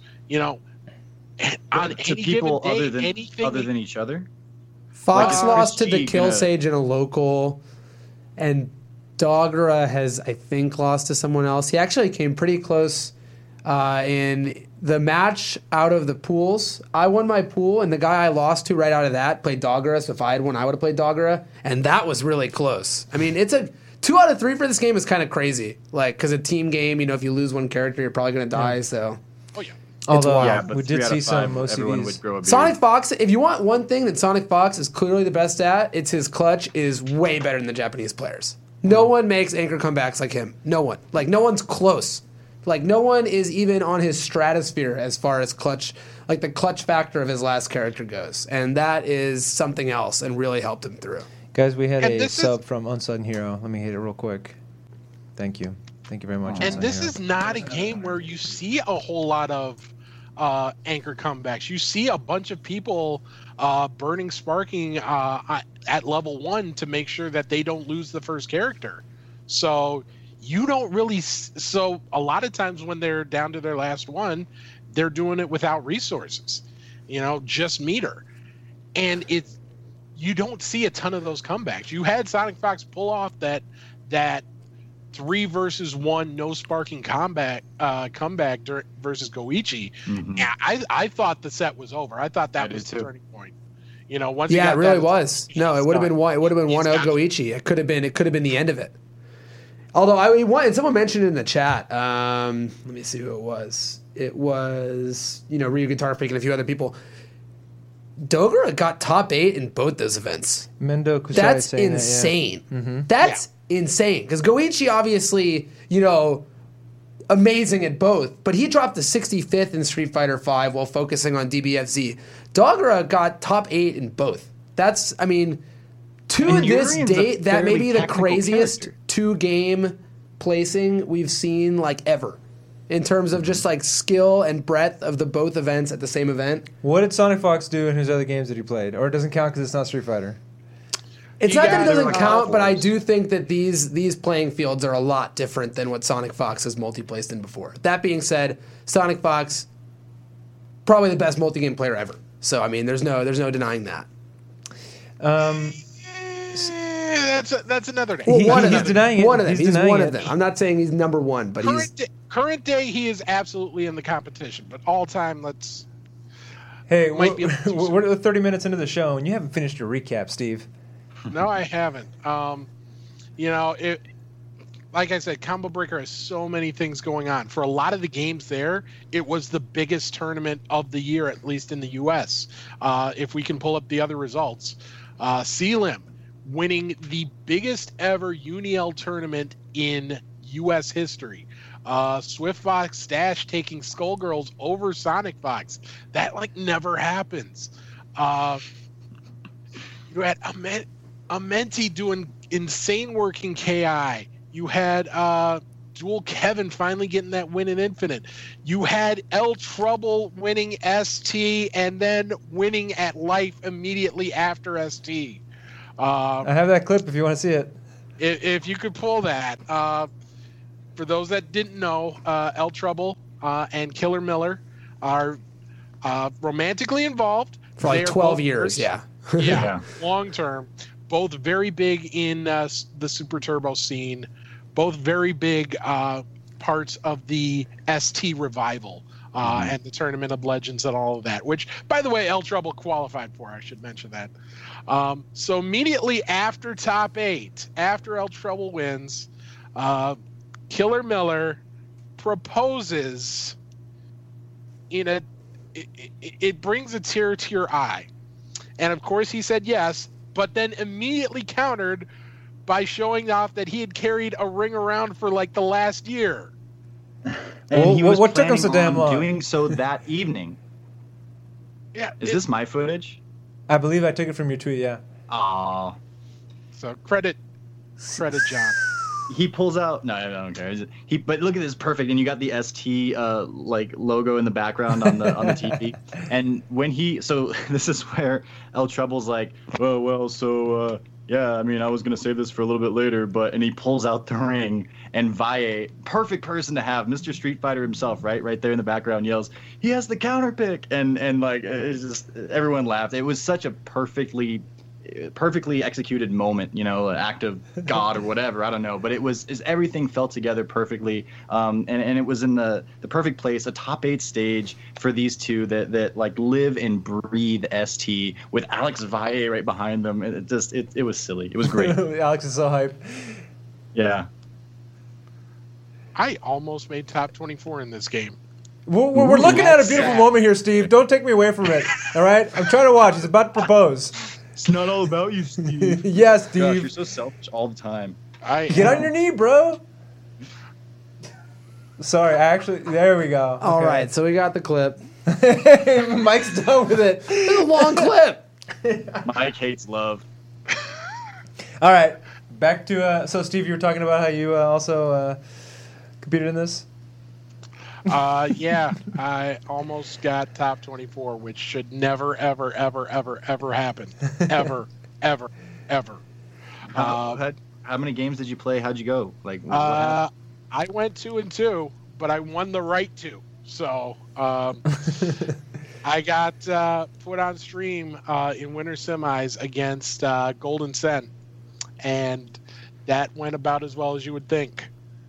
On to any people given day, other than each other. Fox Like, lost to is the she Kill gonna- Sage in a local, and Dogra has, I think, lost to someone else. He actually came pretty close in the match out of the pools. I won my pool, and the guy I lost to right out of that played Dogra. So if I had won, I would have played Dogra, and that was really close. I mean, it's a 2 out of 3 for this game is kind of crazy, like because a team game. If you lose one character, you're probably going to die. So. Oh yeah. Although wild. but we 3 did out see of 5, some everyone OCDs. would grow a beard. Sonic Fox, if you want one thing that Sonic Fox is clearly the best at, it's his clutch is way better than the Japanese players. No one makes anchor comebacks like him. No one. Like, no one's close. Like, no one is even on his stratosphere as far as clutch, like the clutch factor of his last character goes. And that is something else and really helped him through. Guys, we had And a this sub from Unsung Hero. Let me hit it real quick. Thank you. Thank you very much. And Unsung this Hero. is not a game where you see a whole lot of anchor comebacks. You see a bunch of people burning Sparking at level 1 to make sure that they don't lose the first character. So you don't really. So a lot of times when they're down to their last one, they're doing it without resources. Just meter, and you don't see a ton of those comebacks. You had Sonic Fox pull off that 3 versus 1 no sparking comeback versus Goichi. Mhm. And I thought the set was over. I thought that I was did the too. turning point. Once you Yeah, got it really that, was. No, it would have been one. It would have been He's 1-0 got- Goichi. It could have been the end of it. Although and someone mentioned it in the chat. Let me see who it was. It was Ryu Guitar Freak and a few other people. Dogra got top 8 in both those events. Mendo Kusai That's saying insane. That, yeah. That's insane. Because Goichi obviously, amazing at both, but he dropped to 65th in Street Fighter V while focusing on DBFZ. Dogra got top 8 in both. That's, to And this Urian's a date, that may fairly be the technical craziest character. 2-game placing we've seen ever. In terms of just skill and breadth of the both events at the same event. What did Sonic Fox do in his other games that he played? Or it doesn't count because it's not Street Fighter? It's You not that it got- doesn't count, but I levels. do think that these playing fields are a lot different than what Sonic Fox has multi-placed in before. That being said, Sonic Fox, probably the best multi-game player ever. So there's no denying that. That's another day. Well, one of he's them. denying it. One of them. He's He's denying one it. of them. I'm not saying he's number one, but he's. Current day, he is absolutely in the competition. But all time, let's. Hey, Might be a little too we're 30 minutes into the show, and you haven't finished your recap, Steve. No, I haven't. Like I said, Combo Breaker has so many things going on. For a lot of the games there, it was the biggest tournament of the year, at least in the U.S. If we can pull up the other results. Sealim winning the biggest ever UniL tournament in U.S. history. Swift Fox Stash taking Skullgirls over Sonic Fox. That never happens. You had Amenti doing insane work in KI. You had Dual Kevin finally getting that win in Infinite. You had El Trouble winning ST and then winning at Life immediately after ST. I have that clip if you want to see it. If you could pull that. For those that didn't know, El Trouble and Killer Miller are romantically involved. For They are 12 both years, very- yeah. Yeah, long term. Both very big in the Super Turbo scene. Both very big parts of the ST revival and the Tournament of Legends and all of that. Which, by the way, El Trouble qualified for. I should mention that. So immediately after top 8, after El Trouble wins, Killer Miller proposes it brings a tear to your eye. And of course he said yes, but then immediately countered by showing off that he had carried a ring around for the last year. And Well, he was what took him so planning damn on long? doing so that evening. Yeah. Is this my footage? I believe I took it from your tweet, yeah. Aw. So credit John. He pulls out. No, I don't care. But look at this, perfect. And you got the ST logo in the background on the TV. And when so this is where El Trouble's like, oh well, so yeah, I mean, I was going to save this for a little bit later, and he pulls out the ring, and Valle, perfect person to have, Mr. Street Fighter himself, right there in the background, yells, he has the counter pick, and like, it's just, everyone laughed. It was such a perfectly executed moment, an act of God or whatever, I don't know, but everything fell together perfectly, and it was in the perfect place, a top 8 stage for these two that like live and breathe ST with Alex Valle right behind them. It was silly. It was great. Alex is so hyped. Yeah. I almost made top 24 in this game. We're looking at a that's beautiful sad. moment here, Steve. Don't take me away from it. All right, I'm trying to watch. He's about to propose. It's not all about you, Steve. Yeah, Gosh, Steve. you're so selfish all the time. Get on your knee, bro. Sorry, there we go. All Okay. right, so we got the clip. Mike's done with it. It's a long clip. Mike hates love. All right, back to so Steve, you were talking about how you also competed in this. Yeah, I almost got top 24, which should never, ever, ever, ever, ever happen. Ever, ever, ever. How many games did you play? How'd you go? Like, what happened? I went 2-2, but I won the right to. So I got put on stream in winter semis against Golden Sen, and that went about as well as you would think.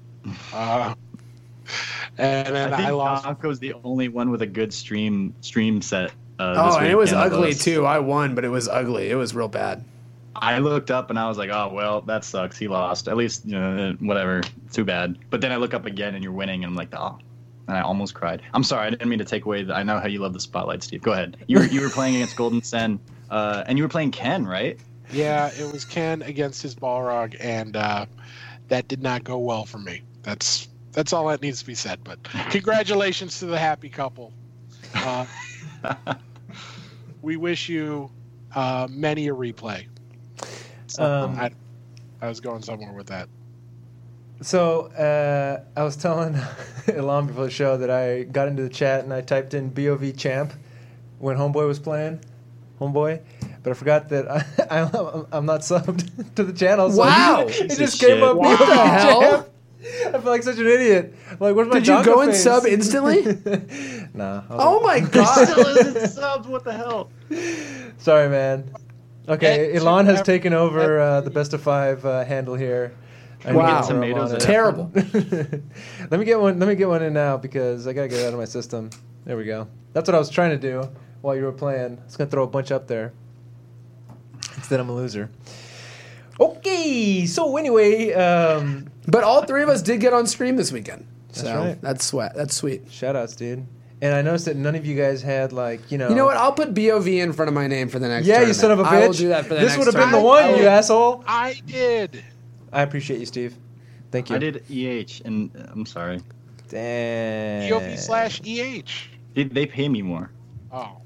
And then I lost. Donko's the only one with a good stream set. And it was ugly too. I won, but it was ugly. It was real bad. I looked up and I was like, oh, well, that sucks. He lost. At least, whatever. Too bad. But then I look up again and you're winning, and I'm like, oh. And I almost cried. I'm sorry. I didn't mean to take away. I know how you love the spotlight, Steve. Go ahead. You were playing against Golden Sen, and you were playing Ken, right? Yeah, it was Ken against his Balrog, and that did not go well for me. That's all that needs to be said. But congratulations to the happy couple. We wish you many a replay. I was going somewhere with that. So I was telling Elon before the show that I got into the chat and I typed in BOV champ when Homeboy was playing. Homeboy. But I forgot that I'm not subbed to the channel. So Wow. It just came up. What BOV the hell? champ. I feel like such an idiot. I'm like, where's my Did you Donko go and face? sub instantly? Nah. Oh my god. Still isn't subbed. What the hell? Sorry, man. Okay, And Elon has to taken over the best of 5 handle here. I need to Wow. get some Tomatoes on it. Terrible. Let me get one in now because I gotta get it out of my system. There we go. That's what I was trying to do while you were playing. I was gonna throw a bunch up there. Instead, I'm a loser. Okay, so anyway, But all 3 of us did get on stream this weekend. That's So right. that's sweet. shout outs, dude. And I noticed that none of you guys had You know what? I'll put BOV in front of my name for the next Yeah, tournament. you son of a bitch. I will do that for the this next would have been the tournament. one, you asshole. I did. I appreciate you, Steve. Thank you. I did EH, and I'm sorry. Damn. POV/EH. They pay me more. Oh.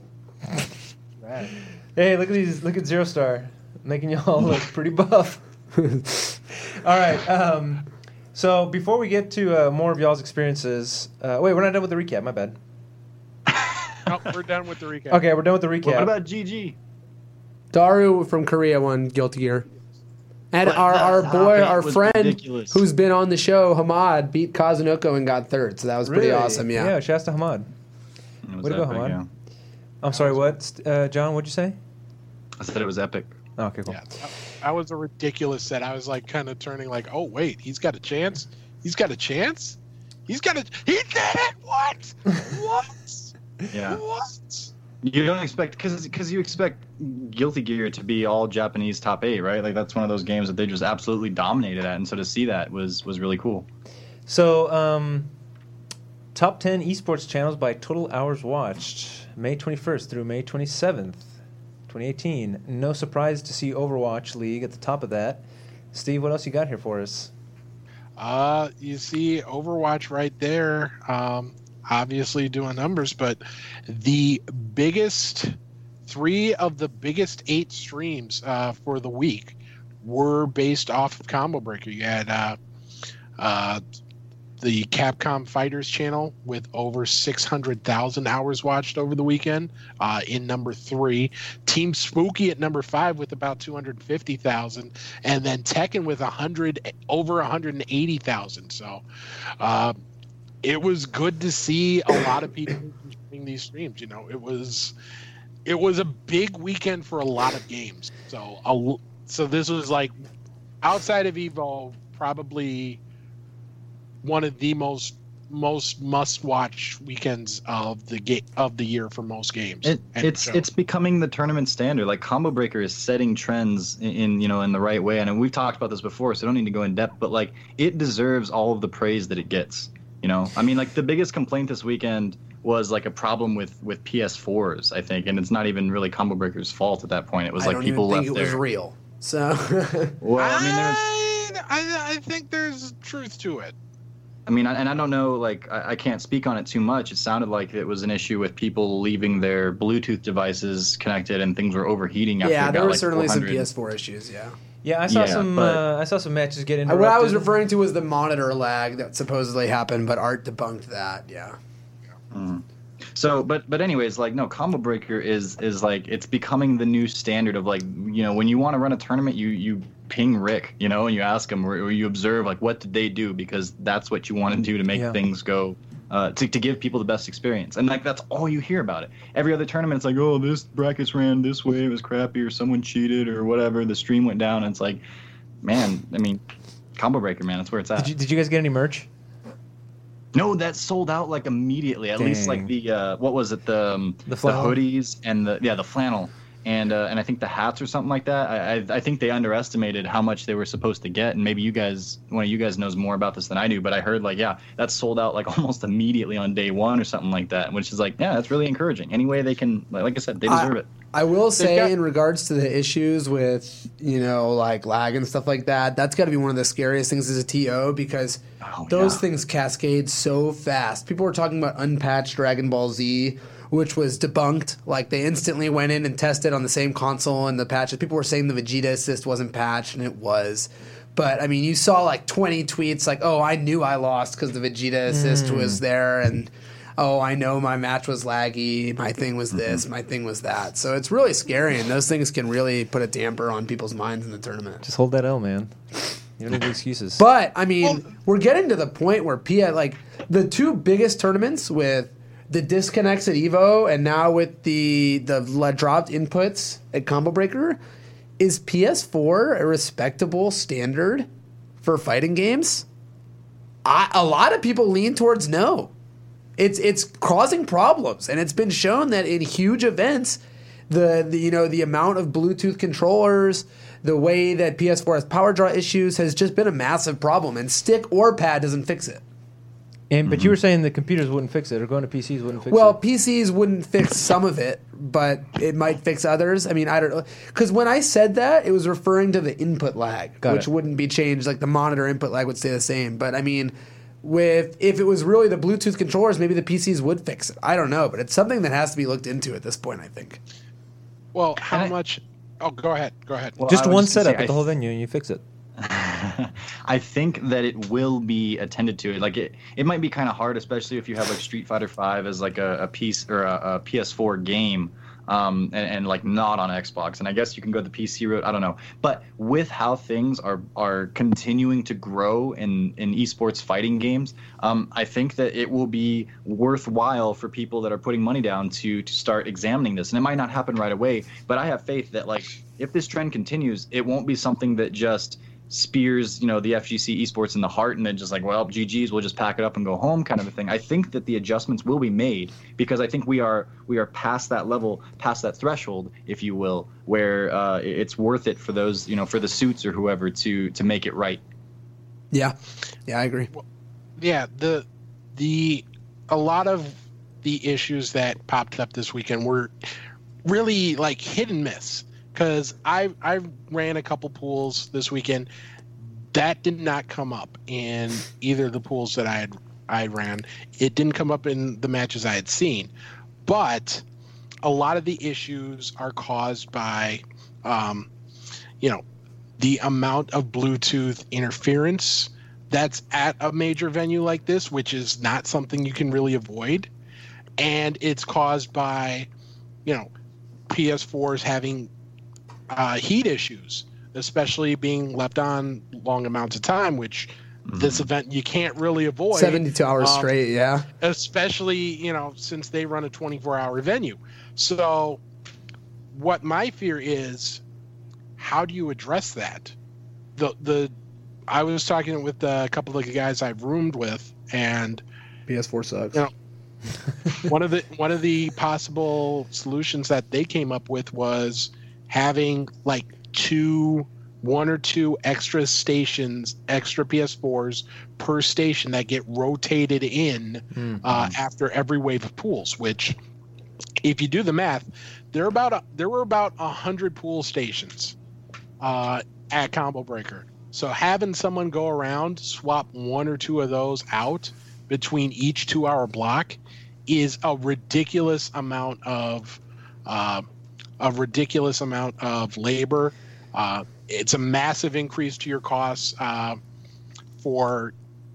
Hey, look at these! Look at Zero Star, making y'all look pretty buff. All right. So before we get to more of y'all's experiences, wait, we're not done with the recap. My bad. No, we're done with the recap. Okay, we're done with the recap. What about GG? Daru from Korea won Guilty Gear. And But our that boy, topic our was friend, ridiculous. who's been on the show, Hamad, beat Kazunoko and got 3rd. So that was pretty Really? awesome, yeah. Yeah, shouts to Hamad. It was Way to go, epic, Hamad. yeah. I'm sorry, what? John, what'd you say? I said it was epic. Oh, okay, cool. Yeah, that was a ridiculous set. I was like kind of turning like, oh wait, he's got a chance. He's got a chance. He did it. What? What? Yeah. What? You don't expect because you expect Guilty Gear to be all Japanese top 8, right? Like that's one of those games that they just absolutely dominated at, and so to see that was really cool. So, top 10 esports channels by total hours watched, May 21st through May 27th, 2018. No surprise to see Overwatch League at the top of that. Steve, what else you got here for us? You see Overwatch right there. Obviously doing numbers, but the biggest 3 of the biggest 8 streams for the week were based off of Combo Breaker. You had the Capcom Fighters channel with over 600,000 hours watched over the weekend. In number 3, Team Spooky at number 5 with about 250,000, and then Tekken with over 180,000. So it was good to see a lot of people enjoying these streams. You know, it was a big weekend for a lot of games. So this was like, outside of Evo, probably one of the most must-watch weekends of the year for most games. It's becoming the tournament standard. Like, Combo Breaker is setting trends in the right way. And we've talked about this before, so I don't need to go in depth. But like, it deserves all of the praise that it gets. You know, I mean, like, the biggest complaint this weekend was like a problem with PS4s, I think, and it's not even really Combo Breaker's fault at that point. It was like people left there. I don't even think it was real. So, well, I mean, I think there's truth to it. I mean, and I don't know, like, I can't speak on it too much. It sounded like it was an issue with people leaving their Bluetooth devices connected and things were overheating. After there were like certainly some PS4 issues. Yeah, I saw some matches get interrupted. What I was referring to was the monitor lag that supposedly happened, but Art debunked that. Yeah. Mm. So, but anyways, like, no, Combo Breaker is like, it's becoming the new standard of, like, when you want to run a tournament, you ping Rick, and you ask him, or you observe, like, what did they do, because that's what you want to do to make things go, to give people the best experience. And like, that's all you hear about it. Every other tournament, it's like, oh, this brackets ran this way, it was crappy, or someone cheated, or whatever, the stream went down. And it's like, man, I mean, Combo Breaker, man, that's where it's at. Did you guys get any merch? No, that sold out like immediately. At least like the what was it, the hoodies and the flannel and I think the hats or something like that. I think they underestimated how much they were supposed to get, and maybe one of you guys knows more about this than I do. But I heard like that sold out like almost immediately on day one or something like that, which is like that's really encouraging. Any way they can, like I said, they deserve it. I will say, in regards to the issues with, like lag and stuff like that, that's got to be one of the scariest things as a TO, because those things cascade so fast. People were talking about unpatched Dragon Ball Z, which was debunked. Like, they instantly went in and tested on the same console and the patches. People were saying the Vegeta assist wasn't patched, and it was. But, I mean, you saw like 20 tweets like, oh, I knew I lost because the Vegeta assist was there, and oh, I know my match was laggy, my thing was this, my thing was that. So it's really scary, and those things can really put a damper on people's minds in the tournament. Just hold that L, man. You don't need excuses. But, I mean, we're getting to the point where like, the two biggest tournaments with the disconnects at EVO and now with the dropped inputs at Combo Breaker, is PS4 a respectable standard for fighting games? A lot of people lean towards no. It's causing problems, and it's been shown that in huge events, the amount of Bluetooth controllers, the way that PS4 has power draw issues has just been a massive problem, and stick or pad doesn't fix it. But you were saying the computers wouldn't fix it, or going to PCs wouldn't fix it. Well, PCs wouldn't fix some of it, but it might fix others. I mean, I don't know. Because when I said that, it was referring to the input lag, which wouldn't be changed. Like, the monitor input lag would stay the same. But, I mean, if it was really the Bluetooth controllers, maybe the PCs would fix it. I don't know, but it's something that has to be looked into at this point, I think. Well, how much... Oh, go ahead. Well, just one setup at the whole venue, and you fix it. I think that it will be attended to. Like, it might be kind of hard, especially if you have like Street Fighter V as like a piece or a PS4 game, and like not on Xbox. And I guess you can go the PC route. I don't know. But with how things are continuing to grow in esports fighting games, I think that it will be worthwhile for people that are putting money down to start examining this. And it might not happen right away, but I have faith that, like, if this trend continues, it won't be something that just spears, the FGC esports in the heart, and then just like, well, GG's, we'll just pack it up and go home, kind of a thing. I think that the adjustments will be made, because I think we are past that level, past that threshold, if you will, where it's worth it for those, for the suits or whoever to make it right. Yeah, I agree. Well, yeah, a lot of the issues that popped up this weekend were really like hit and miss. Because I ran a couple pools this weekend that did not come up in either of the pools that I ran. It didn't come up in the matches I had seen, but a lot of the issues are caused by, the amount of Bluetooth interference that's at a major venue like this, which is not something you can really avoid. And it's caused by, PS4s having heat issues, especially being left on long amounts of time, which this event you can't really avoid. 72 hours straight, yeah. Especially, since they run a 24-hour venue. So what my fear is, how do you address that? I was talking with a couple of the guys I've roomed with, and PS4 sucks. one of the possible solutions that they came up with was having like one or two extra stations, extra PS4s per station that get rotated in after every wave of pools. Which, if you do the math, there were about 100 pool stations at Combo Breaker. So having someone go around, swap one or two of those out between each 2-hour block is a ridiculous amount of labor. It's a massive increase to your costs for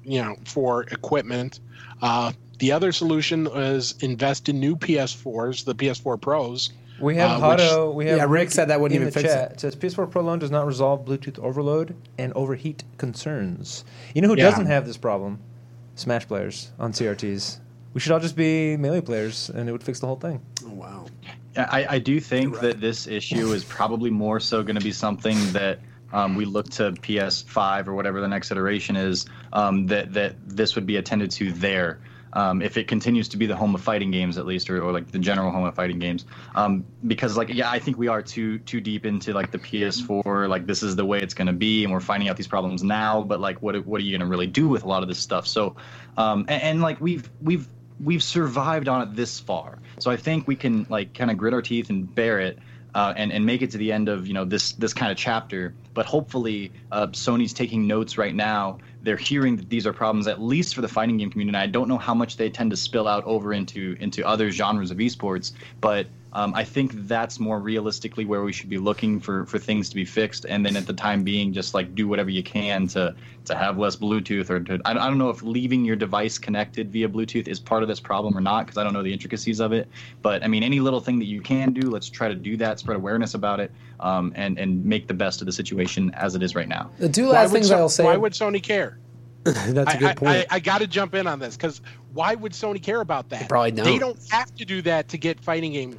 equipment. The other solution is invest in new PS4s, the PS4 Pros. We have Hotto. Rick said that wouldn't even fix it. It says PS4 Pro alone does not resolve Bluetooth overload and overheat concerns. You know who doesn't have this problem? Smash players on CRTs. We should all just be Melee players, and it would fix the whole thing. Oh, wow. I do think that this issue is probably more so going to be something that we look to PS5 or whatever the next iteration is, that this would be attended to there. If it continues to be the home of fighting games, at least, or like the general home of fighting games, because I think we are too deep into like the PS4, like this is the way it's going to be, and we're finding out these problems now. But like, what are you going to really do with a lot of this stuff? So, and like we've survived on it this far, so I think we can like kind of grit our teeth and bear it. And make it to the end of this kind of chapter, but hopefully Sony's taking notes right now. They're hearing that these are problems, at least for the fighting game community. And I don't know how much they tend to spill out over into other genres of esports, but I think that's more realistically where we should be looking for things to be fixed. And then at the time being, just like do whatever you can to have less Bluetooth, or I don't know if leaving your device connected via Bluetooth is part of this problem or not, because I don't know the intricacies of it. But I mean, any little thing that you can do, let's try to do that, spread awareness about it, and make the best of the situation as it is right now. The two last things I'll say. Why would Sony care? That's a good point. I got to jump in on this, because why would Sony care about that? They probably don't. They don't have to do that to get fighting game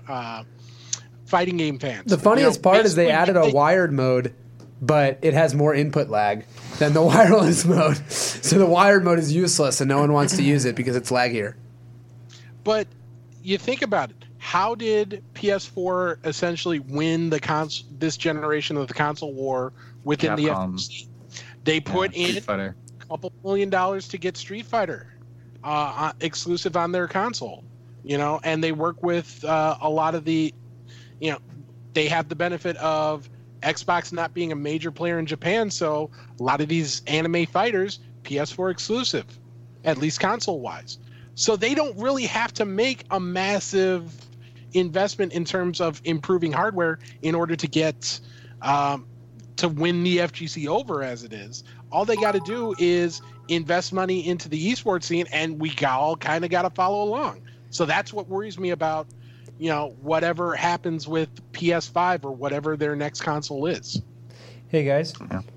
fans. The funniest part is they added a wired mode, but it has more input lag than the wireless mode. So the wired mode is useless, and no one wants to use it because it's laggier. But you think about it. How did PS4 essentially win this generation of the console war within Capcom. the FTC? They put in a couple $1 million to get Street Fighter exclusive on their console, and they work with a lot of the, they have the benefit of Xbox not being a major player in Japan, so a lot of these anime fighters, PS4 exclusive, at least console-wise. So they don't really have to make a massive investment in terms of improving hardware in order to get to win the FGC over as it is. All they got to do is invest money into the esports scene, and we all kind of got to follow along. So that's what worries me about, whatever happens with PS5 or whatever their next console is. Hey guys,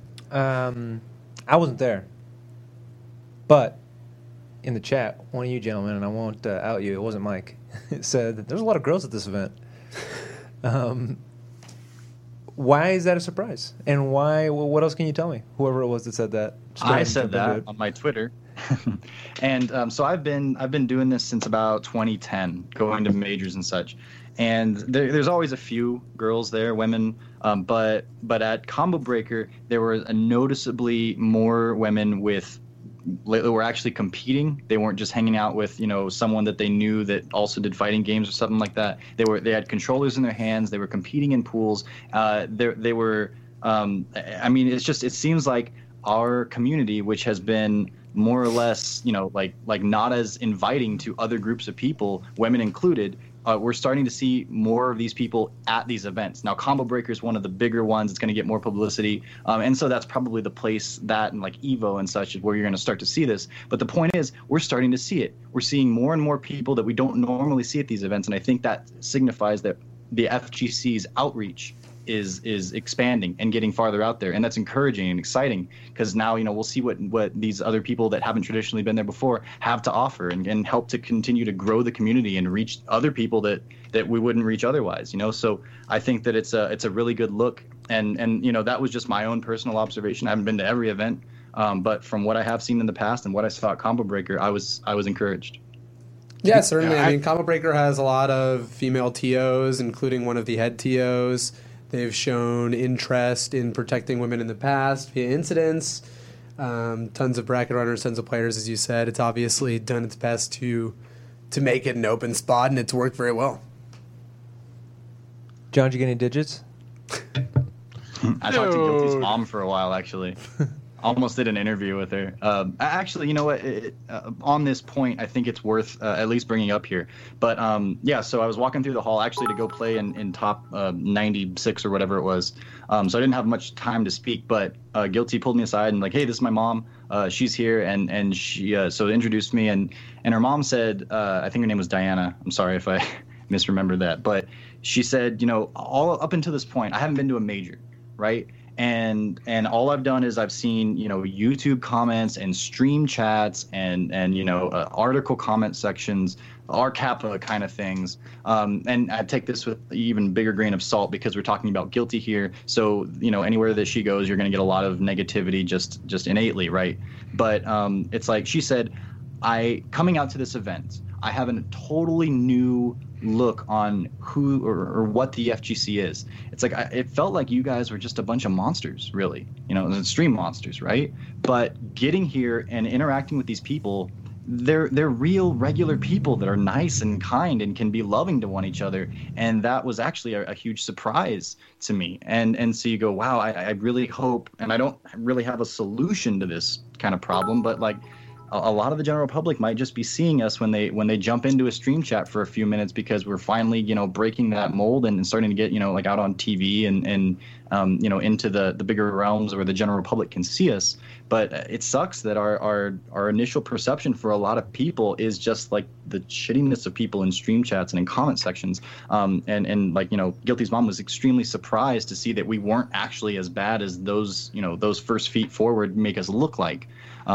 I wasn't there, but in the chat, one of you gentlemen, and I won't out you, it wasn't Mike, said that there's a lot of girls at this event. Why is that a surprise? And why? What else can you tell me? Whoever it was that said that. I said that on my Twitter, and so I've been doing this since about 2010, going to majors and such. And there's always a few girls there, women, but at Combo Breaker there were a noticeably more women that were actually competing. They weren't just hanging out with someone that they knew that also did fighting games or something like that. They had controllers in their hands. They were competing in pools. They were. I mean, it seems like our community, which has been more or less, like not as inviting to other groups of people, women included, we're starting to see more of these people at these events. Now, Combo Breaker is one of the bigger ones. It's going to get more publicity. And so that's probably the place that, and like Evo and such, is where you're going to start to see this. But the point is, we're starting to see it. We're seeing more and more people that we don't normally see at these events. And I think that signifies that the FGC's outreach is expanding and getting farther out there, and that's encouraging and exciting, because now we'll see what these other people that haven't traditionally been there before have to offer, and help to continue to grow the community and reach other people that we wouldn't reach otherwise. So I think that it's a really good look, and that was just my own personal observation. I haven't been to every event, but from what I have seen in the past and what I saw at Combo Breaker, I was encouraged. Yeah, certainly. I mean, Combo Breaker has a lot of female TOs, including one of the head TOs. They've shown interest in protecting women in the past via incidents. Tons of bracket runners, tons of players, as you said. It's obviously done its best to make it an open spot, and it's worked very well. John, did you get any digits? I talked to Guilty's mom for a while, actually. Almost did an interview with her. Actually, you know what? On this point, I think it's worth at least bringing up here. But so I was walking through the hall actually to go play in top 96 or whatever it was. So I didn't have much time to speak. But Guilty pulled me aside and like, hey, this is my mom. She's here, and she so introduced me, and her mom said, I think her name was Diana. I'm sorry if I misremembered that, but she said, all up until this point, I haven't been to a major, right? And all I've done is I've seen YouTube comments and stream chats and article comment sections, R Kappa kind of things. And I take this with an even bigger grain of salt because we're talking about Guilty here. So anywhere that she goes, you're going to get a lot of negativity just innately, right? But it's like she said, coming out to this event, I have a totally new look on who or what the FGC is. It's like it felt like you guys were just a bunch of monsters, really, stream monsters, right? But getting here and interacting with these people, they're real, regular people that are nice and kind and can be loving to one each other, and that was actually a huge surprise to me. And so you go, wow, I really hope, and I don't really have a solution to this kind of problem, but like, a lot of the general public might just be seeing us when they jump into a stream chat for a few minutes because we're finally breaking that mold and starting to get like out on TV and into the bigger realms where the general public can see us. But it sucks that our initial perception for a lot of people is just like the shittiness of people in stream chats and in comment sections. And like Guilty's mom was extremely surprised to see that we weren't actually as bad as those first feet forward make us look like.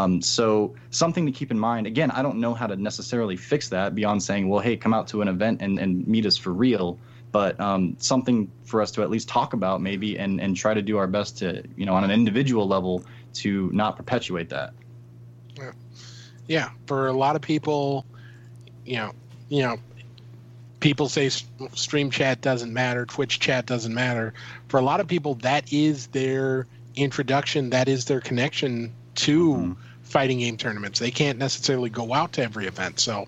So something to keep in mind. Again, I don't know how to necessarily fix that beyond saying, well, hey, come out to an event and meet us for real. But something for us to at least talk about maybe and try to do our best to, on an individual level to not perpetuate that. Yeah. For a lot of people, people say stream chat doesn't matter, Twitch chat doesn't matter. For a lot of people, that is their introduction. That is their connection to fighting game tournaments. They can't necessarily go out to every event. So,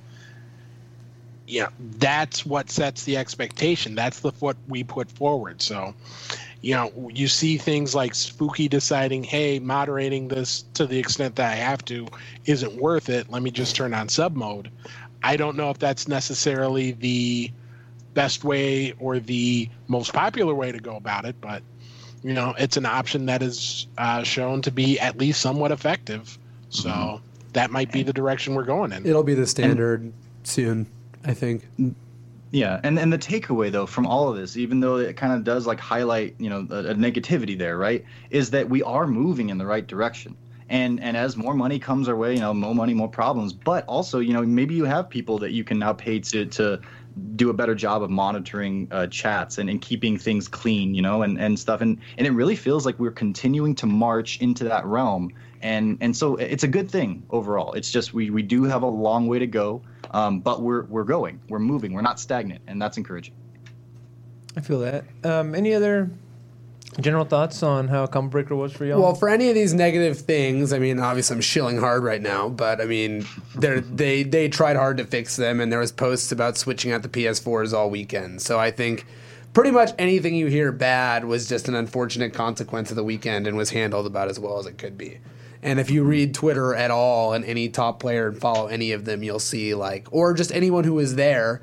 that's what sets the expectation. That's what we put forward. So, you see things like Spooky deciding, hey, moderating this to the extent that I have to isn't worth it. Let me just turn on sub mode. I don't know if that's necessarily the best way or the most popular way to go about it, but it's an option that is shown to be at least somewhat effective. So that might be the direction we're going in. It'll be the standard soon, I think. Yeah, and the takeaway though from all of this, even though it kind of does like highlight a negativity there, right, is that we are moving in the right direction. And as more money comes our way, more money, more problems. But also, maybe you have people that you can now pay to do a better job of monitoring chats and keeping things clean, and stuff. And it really feels like we're continuing to march into that realm. And so it's a good thing overall. It's just we do have a long way to go, but we're going. We're moving. We're not stagnant, and that's encouraging. I feel that. Any other general thoughts on how Combo Breaker was for y'all? Well, for any of these negative things, I mean, obviously I'm shilling hard right now, but I mean, they tried hard to fix them, and there was posts about switching out the PS4s all weekend. So I think pretty much anything you hear bad was just an unfortunate consequence of the weekend and was handled about as well as it could be. And if you read Twitter at all and any top player and follow any of them, you'll see or just anyone who was there,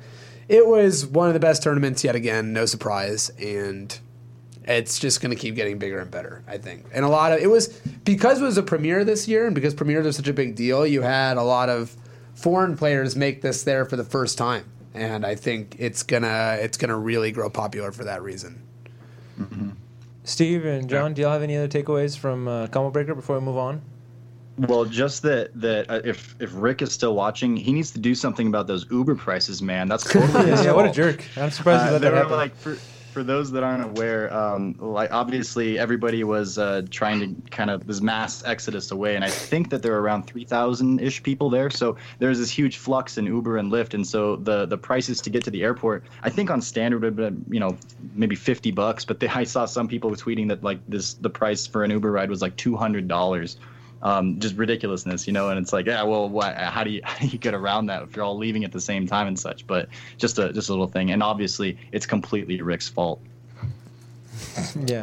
it was one of the best tournaments yet again, no surprise, and it's just going to keep getting bigger and better, I think. And because it was a premiere this year, and because premieres are such a big deal, you had a lot of foreign players make this there for the first time, and I think it's gonna really grow popular for that reason. Mm-hmm. Steve and John, do y'all have any other takeaways from Combo Breaker before we move on? Well, just that if Rick is still watching, he needs to do something about those Uber prices, man. That's totally his Yeah, what a fault. jerk. I'm surprised he let that happen. Like for those that aren't aware, like obviously everybody was trying to kind of this mass exodus away, and I think that there are around 3,000-ish people there. So there's this huge flux in Uber and Lyft, and so the prices to get to the airport, I think on standard would have been maybe $50, but I saw some people tweeting that like the price for an Uber ride was like $200. Just ridiculousness, and it's like, yeah, well, how do you get around that if you're all leaving at the same time and such? But just a little thing, and obviously it's completely Rick's fault. Yeah.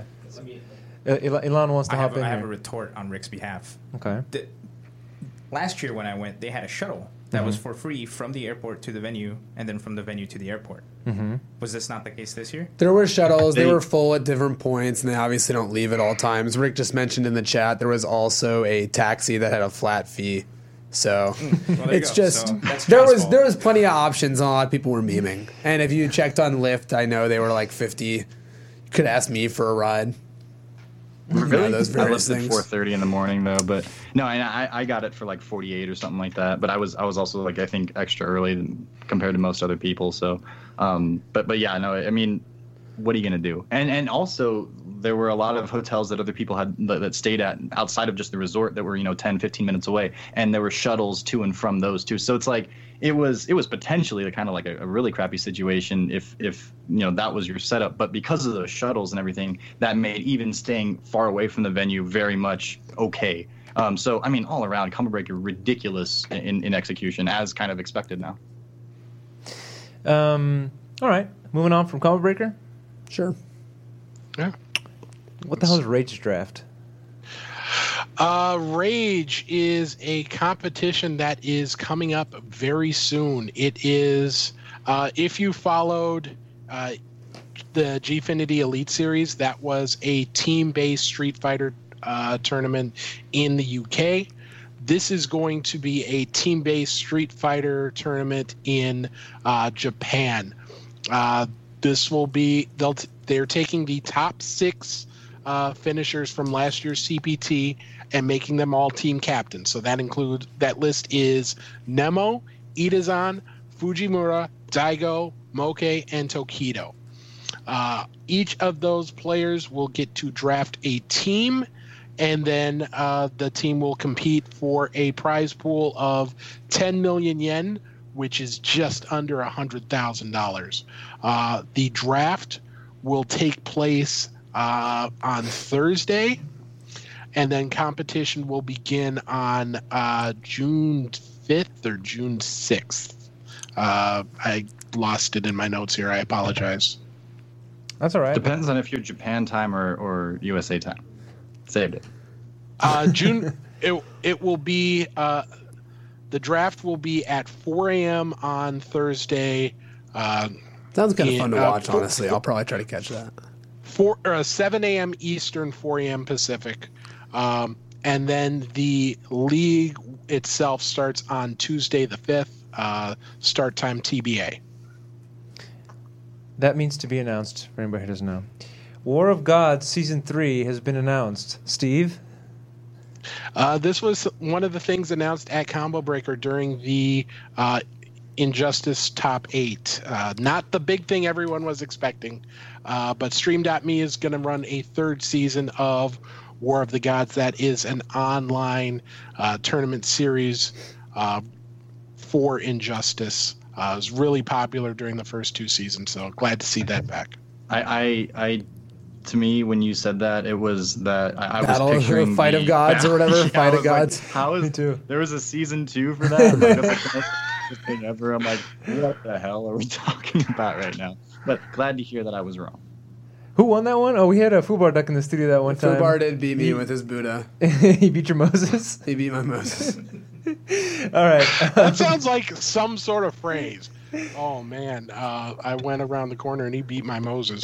Elon wants to hop in I have a here. retort on Rick's behalf. Okay. Last year when I went, they had a shuttle that was for free from the airport to the venue, and then from the venue to the airport. Mm-hmm. Was this not the case this year? There were shuttles. They were full at different points, and they obviously don't leave at all times. Rick just mentioned in the chat there was also a taxi that had a flat fee. So Well, there it's you go. just So that's there John's was fault. there was plenty of options, and a lot of people were memeing. And if you checked on Lyft, I know they were like 50. You could ask me for a ride. Really? those I various left at things. 4:30 in the morning though, but no, I got it for like 48 or something like that. But I was also like I think extra early compared to most other people. So, but yeah, no, I mean, what are you gonna do? And also there were a lot of hotels that other people had that stayed at outside of just the resort that were 10, 15 minutes away, and there were shuttles to and from those too. So it's like it was potentially kind of like a really crappy situation if that was your setup. But because of those shuttles and everything, that made even staying far away from the venue very much okay. So I mean, all around, Combo Breaker ridiculous in execution, as kind of expected now. All right. Moving on from Combo Breaker. Sure. Yeah. What the hell is Rage Draft? Rage is a competition that is coming up very soon. It is, if you followed the Gfinity Elite Series, that was a team-based Street Fighter tournament in the UK. This is going to be a team-based Street Fighter tournament in Japan. This will be they're taking the top 6 finishers from last year's CPT and making them all team captains. So that list is Nemo, Itazan, Fujimura, Daigo, Moke, and Tokido. Each of those players will get to draft a team, and then the team will compete for a prize pool of 10 million yen, which is just under $100,000. The draft will take place on Thursday, and then competition will begin on June 5th or June 6th. I lost it in my notes here. I apologize. That's all right. Depends on if you're Japan time or USA time. Saved it. June. It will be. The draft will be at 4 a.m. on Thursday. Sounds kind of fun to watch, honestly. I'll probably try to catch that. 7 a.m. Eastern, 4 a.m. Pacific. And then the league itself starts on Tuesday the 5th, start time TBA. That means to be announced for anybody who doesn't know. War of Gods Season 3 has been announced. Steve? This was one of the things announced at Combo Breaker during the Injustice Top 8. Not the big thing everyone was expecting, but Stream.me is going to run a 3rd season of War of the Gods. That is an online tournament series for Injustice. It was really popular during the first 2 seasons, so glad to see that back. I to me, when you said that, it was that I was Battle of picturing Fight of Gods or whatever. Yeah, Fight I of was like, Gods. How is Me too. There was a season 2 for that? I'm like, that's like the most thing ever. I'm like, what the hell are we talking about right now? But glad to hear that I was wrong. Who won that one? Oh, we had a Fubar Duck in the studio that one time. Fubar did beat me with his Buddha. He beat your Moses? He beat my Moses. All right. That sounds like some sort of phrase. Oh man, I went around the corner and he beat my Moses.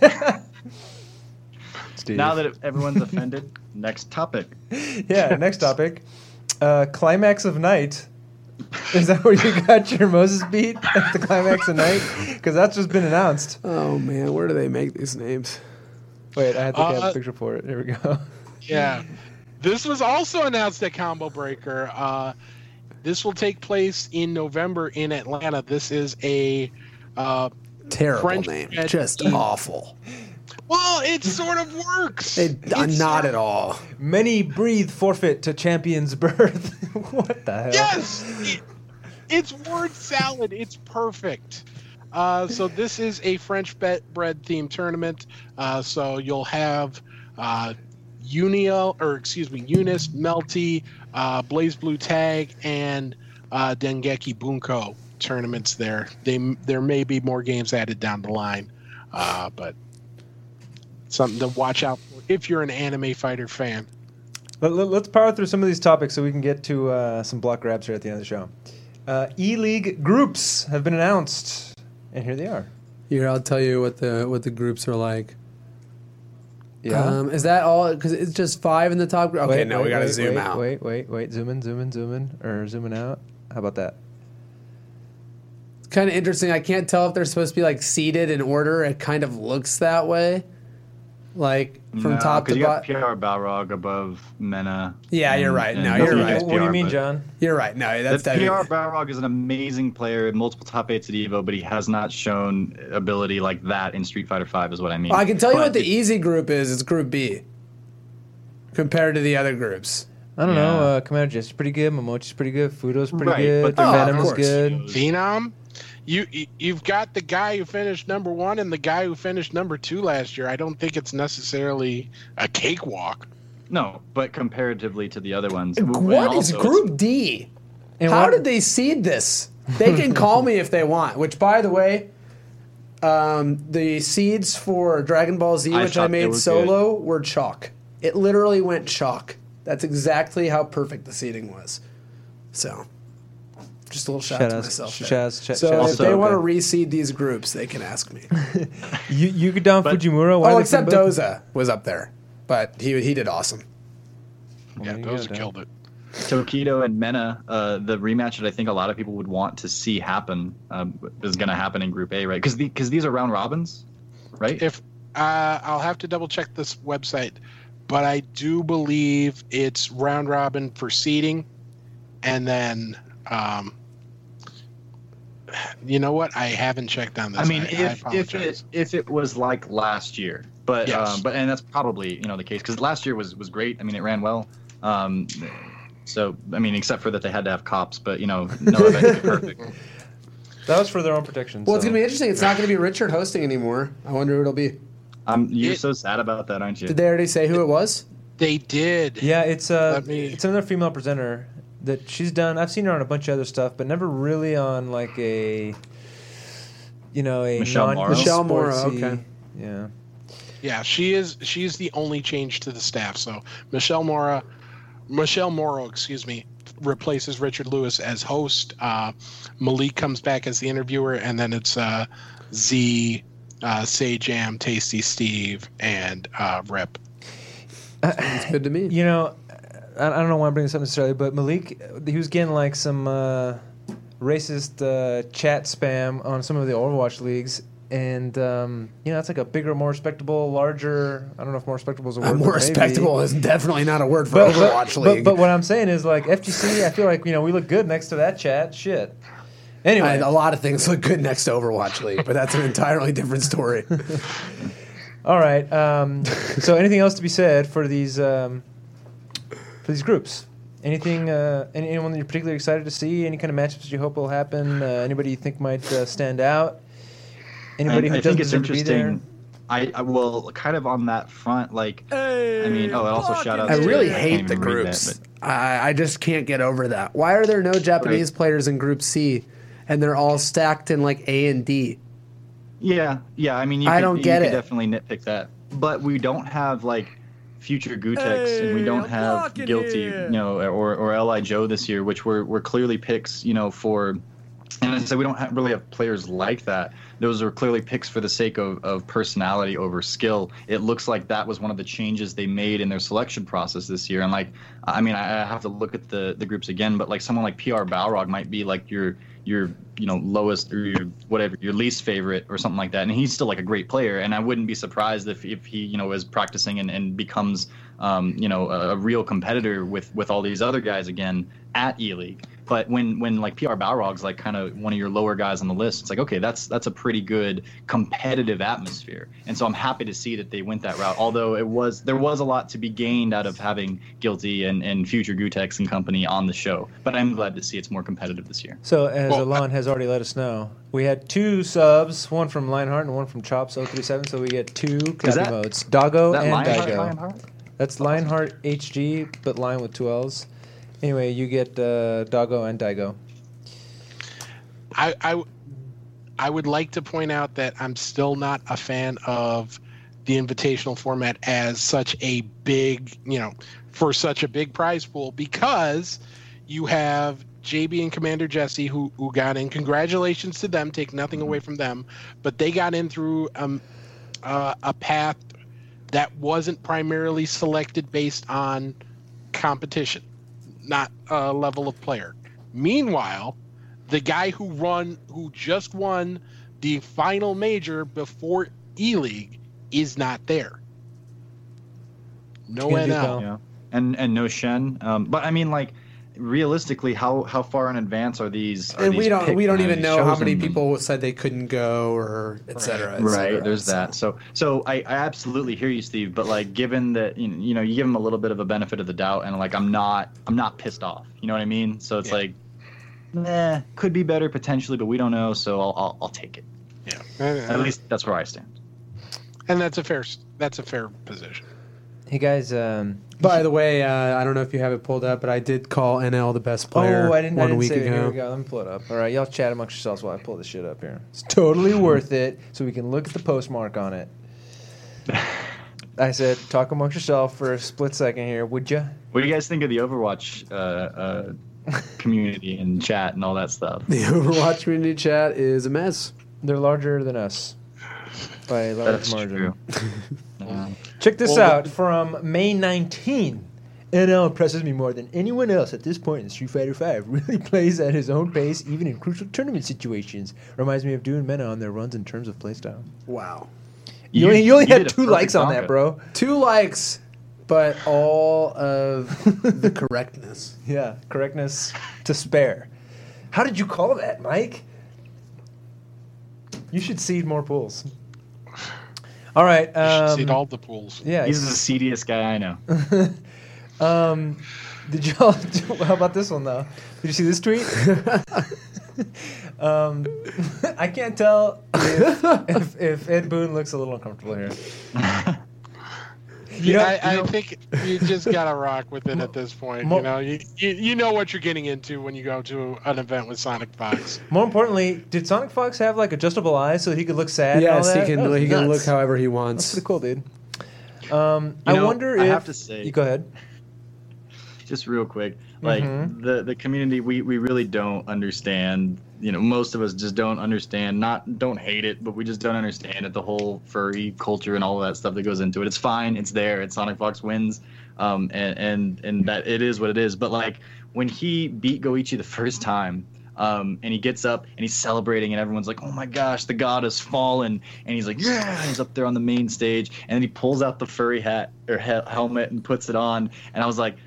Steve. Now that everyone's offended, next topic. Yeah, next topic. Climax of Night. Is that where you got your Moses beat at the Climax of Night? Because that's just been announced. Oh man, where do they make these names? Wait, I have to get a picture for it. Here we go. Yeah, this was also announced at Combo Breaker. This will take place in November in Atlanta. This is a Terrible French name, bread just eat. awful. Well, it sort of works. Not at all. Many breathe forfeit to champion's birth. What the hell? Yes, it's word salad. It's perfect. So this is a French bread themed tournament. So you'll have Eunice, Melty, Blaze Blue Tag, and Dengeki Bunko tournaments there. There may be more games added down the line, but something to watch out for if you're an anime fighter fan. Let's power through some of these topics so we can get to some block grabs here at the end of the show. E-League groups have been announced, and here they are. Here, I'll tell you what the groups are like. Yeah. Is that all? Because it's just 5 in the top group. Okay, we gotta zoom out. Wait. Zoom in, or zooming out. How about that? It's kind of interesting. I can't tell if they're supposed to be like seated in order. It kind of looks that way. Like from top to bottom. You got PR Balrog above Mena. Yeah, you're right. No, you're right. What do you mean, John? You're right. No, that's PR Balrog is an amazing player, multiple top 8s at Evo, but he has not shown ability like that in Street Fighter V is what I mean. I can tell you what the easy group is. It's Group B compared to the other groups. I don't know. Commander Jess is pretty good. Momochi's pretty good. Fudo's pretty good. But Venom's good. Phenom? You've got the guy who finished number 1 and the guy who finished number 2 last year. I don't think it's necessarily a cakewalk. No, but comparatively to the other ones. What is Group D? And How did they seed this? They can call me if they want. Which, by the way, the seeds for Dragon Ball Z, which I made solo, were chalk. It literally went chalk. That's exactly how perfect the seeding was. So, just a little shout out to myself. So if they want to reseed these groups, they can ask me. Yuki Don Fujimura. Except Doza was up there, but he did awesome. Yeah, Doza killed it. Tokido and Mena, the rematch that I think a lot of people would want to see happen is going to happen in Group A, right? Because these are round robins, right? If I'll have to double check this website, but I do believe it's round robin for seeding, and then you know what? I haven't checked on this. I mean, if it was like last year, but yes. And that's probably the case because last year was great. I mean, it ran well. So I mean, except for that they had to have cops, but no, that's perfect. That was for their own protection. Well, it's gonna be interesting. It's not gonna be Richard hosting anymore. I wonder who it'll be. You're so sad about that, aren't you? Did they already say who it was? They did. Yeah, it's another female presenter that she's done. I've seen her on a bunch of other stuff, but never really on like a Michelle Morrow. Michelle Morrow. Okay. Yeah. Yeah, she's the only change to the staff. So Michelle Morrow, replaces Richard Lewis as host. Malik comes back as the interviewer, and then it's Z, Sajam, Tasty Steve, and Rip. It's good to me. I don't know why I'm bringing this up necessarily, but Malik, he was getting like some racist chat spam on some of the Overwatch leagues. And, it's like a bigger, more respectable, larger... I don't know if more respectable is a word. More respectable is definitely not a word for Overwatch League. But what I'm saying is, like, FGC, I feel like, we look good next to that chat. Shit. Anyway. A lot of things look good next to Overwatch League, but that's an entirely different story. All right. So anything else to be said for these groups? Anything? Anyone that you're particularly excited to see? Any kind of matchups that you hope will happen? Anybody you think might stand out? Anybody who doesn't deserve to be there? I will kind of on that front, like, also shout out. I really hate the groups. I just can't get over that. Why are there no Japanese players in Group C, and they're all stacked in like A and D? Yeah. I mean, you could definitely nitpick that, but we don't have like future Gutex, and we don't have Guilty, or Li Joe this year, which were clearly picks, for And as I said, we don't really have players like that. Those are clearly picks for the sake of personality over skill. It looks like that was one of the changes they made in their selection process this year. And like, I mean, I have to look at the groups again, but like someone like PR Balrog might be like your lowest or your least favorite or something like that. And he's still like a great player. And I wouldn't be surprised if he is practicing and becomes a real competitor with all these other guys again at E-League. But when like PR Balrog's like kind of one of your lower guys on the list, it's like, okay, that's a pretty good competitive atmosphere. And so I'm happy to see that they went that route. Although there was a lot to be gained out of having Guilty and Future Gutex and company on the show. But I'm glad to see it's more competitive this year. So as Alon has already let us know, we had 2 subs, one from Lionheart and one from Chops037. So we get 2 clappy modes, Doggo and Daigo. Lionheart? That's Lionheart HG, but Lion with 2 L's. Anyway, you get Doggo and Daigo. I would like to point out that I'm still not a fan of the invitational format as such a big, for such a big prize pool, because you have JB and Commander Jesse who got in. Congratulations to them. Take nothing away from them, but they got in through a path that wasn't primarily selected based on competition, not a level of player. Meanwhile, the guy who just won the final major before E-League is not there. No NL. Yeah. And no Shen. But I mean, like, realistically, how far in advance are these? And we don't even know how many people said they couldn't go, or et cetera. Right. There's that. So I absolutely hear you, Steve. But like, given that you give them a little bit of a benefit of the doubt, and like, I'm not pissed off. You know what I mean? So it's like, could be better potentially, but we don't know. So I'll take it. Yeah. At least that's where I stand. And that's a fair position. Hey guys. By the way, I don't know if you have it pulled up, but I did call NL the best player one week ago. Here we go. Let me pull it up. All right, y'all chat amongst yourselves while I pull this shit up here. It's totally worth it, so we can look at the postmark on it. I said, talk amongst yourself for a split second here, would you? What do you guys think of the Overwatch community and chat and all that stuff? The Overwatch community chat is a mess. They're larger than us by a large margin. True. Check this out from May 19. NL impresses me more than anyone else at this point in Street Fighter V. Really plays at his own pace, even in crucial tournament situations. Reminds me of Doom Mena on their runs in terms of playstyle. Wow. You only had 2 likes on that, bro. 2 likes, but all of the correctness. Yeah, correctness to spare. How did you call that, Mike? You should seed more pools. All right. You should seed all the pools. Yeah, he's the seediest guy I know. Did y'all? How about this one though? Did you see this tweet? I can't tell if Ed Boon looks a little uncomfortable here. I think you just gotta rock with it at this point. You know what you're getting into when you go to an event with Sonic Fox. More importantly, did Sonic Fox have like adjustable eyes so he could look sad? Yes, and all that? he can look however he wants. That's pretty cool, dude. I wonder if I have to say, you go ahead. Just real quick, like the community, we really don't understand. Most of us just don't understand. Don't hate it, but we just don't understand it. The whole furry culture and all of that stuff that goes into it. It's fine. It's there. It's Sonic Fox wins, and that it is what it is. But like when he beat Goichi the first time, and he gets up and he's celebrating, and everyone's like, "Oh my gosh, the god has fallen!" And he's like, "Yeah!" He's up there on the main stage, and then he pulls out the furry hat or helmet and puts it on, and I was like.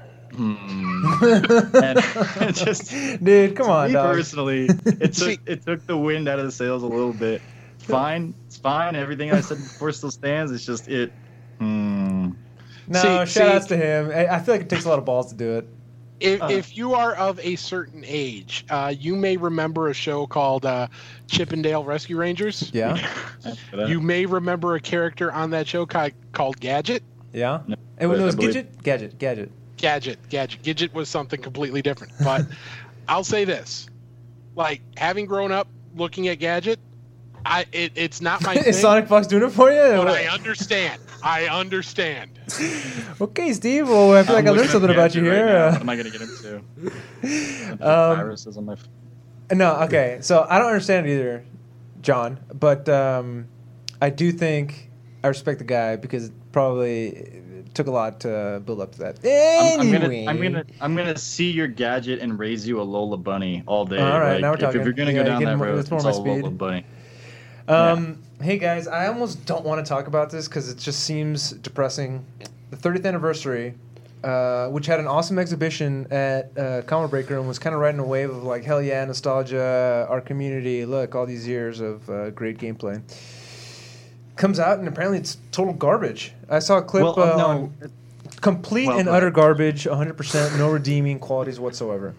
And just, dude, come on, dog. Personally, it took the wind out of the sails a little bit. It's fine. Everything I said before still stands. It's just it. No, shout outs to him. I feel like it takes a lot of balls to do it. If you are of a certain age, you may remember a show called Chippendale Rescue Rangers. Yeah. You may remember a character on that show called Gadget. Yeah. And when it was Gadget. Gadget was something completely different. But I'll say this. Like, having grown up looking at Gadget, it's not my thing. Is Sonic Fox doing it for you? But I understand. Okay, Steve. Well, I feel like I learned something about you here. Right what am I going to get into? Viruses on my No, okay. So I don't understand it either, John. But I do think I respect the guy because it probably took a lot to build up to that. Anyway. I'm gonna see your gadget and raise you a Lola Bunny all day. All right, now we're talking. If you're gonna go down that road, it's more it's my all speed. Lola Bunny. Hey guys, I almost don't want to talk about this because it just seems depressing. The 30th anniversary, which had an awesome exhibition at Combo Breaker and was kind of riding a wave of like, hell yeah, nostalgia, our community, look, all these years of great gameplay. Comes out and apparently it's total garbage. I saw a clip on complete and utter garbage, 100%, no redeeming qualities whatsoever.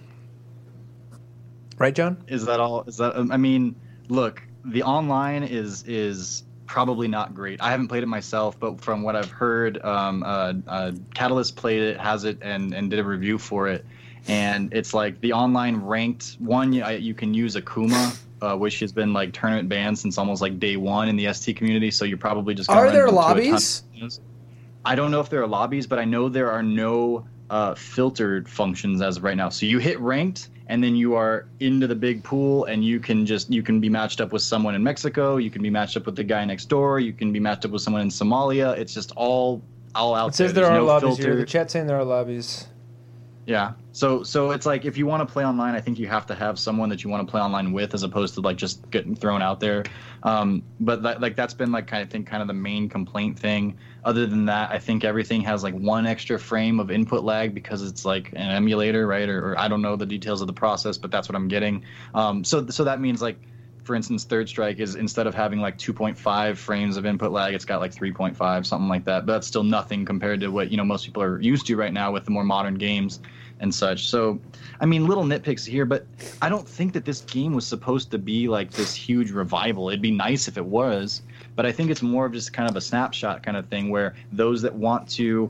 Right, John? Is that all? I mean, look, the online is probably not great. I haven't played it myself, but from what I've heard, Catalyst played it, has it, and did a review for it. And it's like the online ranked one. You can use Akuma, which has been like tournament banned since almost like day one in the ST community. So you're probably just are there lobbies? I don't know if there are lobbies, but I know there are no filtered functions as of right now. So you hit ranked, and then you are into the big pool, and you can be matched up with someone in Mexico. You can be matched up with the guy next door. You can be matched up with someone in Somalia. It's just all out it says there. There are no lobbies filter. here. The chat's saying there are lobbies. Yeah. So it's like if you want to play online, I think you have to have someone that you want to play online with, as opposed to like just getting thrown out there. But that's been like kind of the main complaint thing. Other than that, I think everything has like one extra frame of input lag because it's like an emulator, right? Or I don't know the details of the process, but that's what I'm getting. So that means like, for instance, Third Strike is, instead of having like 2.5 frames of input lag, it's got like 3.5, something like that. But that's still nothing compared to what most people are used to right now with the more modern games and such. So, I mean, little nitpicks here, but I don't think that this game was supposed to be like this huge revival. It'd be nice if it was, but I think it's more of just kind of a snapshot kind of thing where those that want to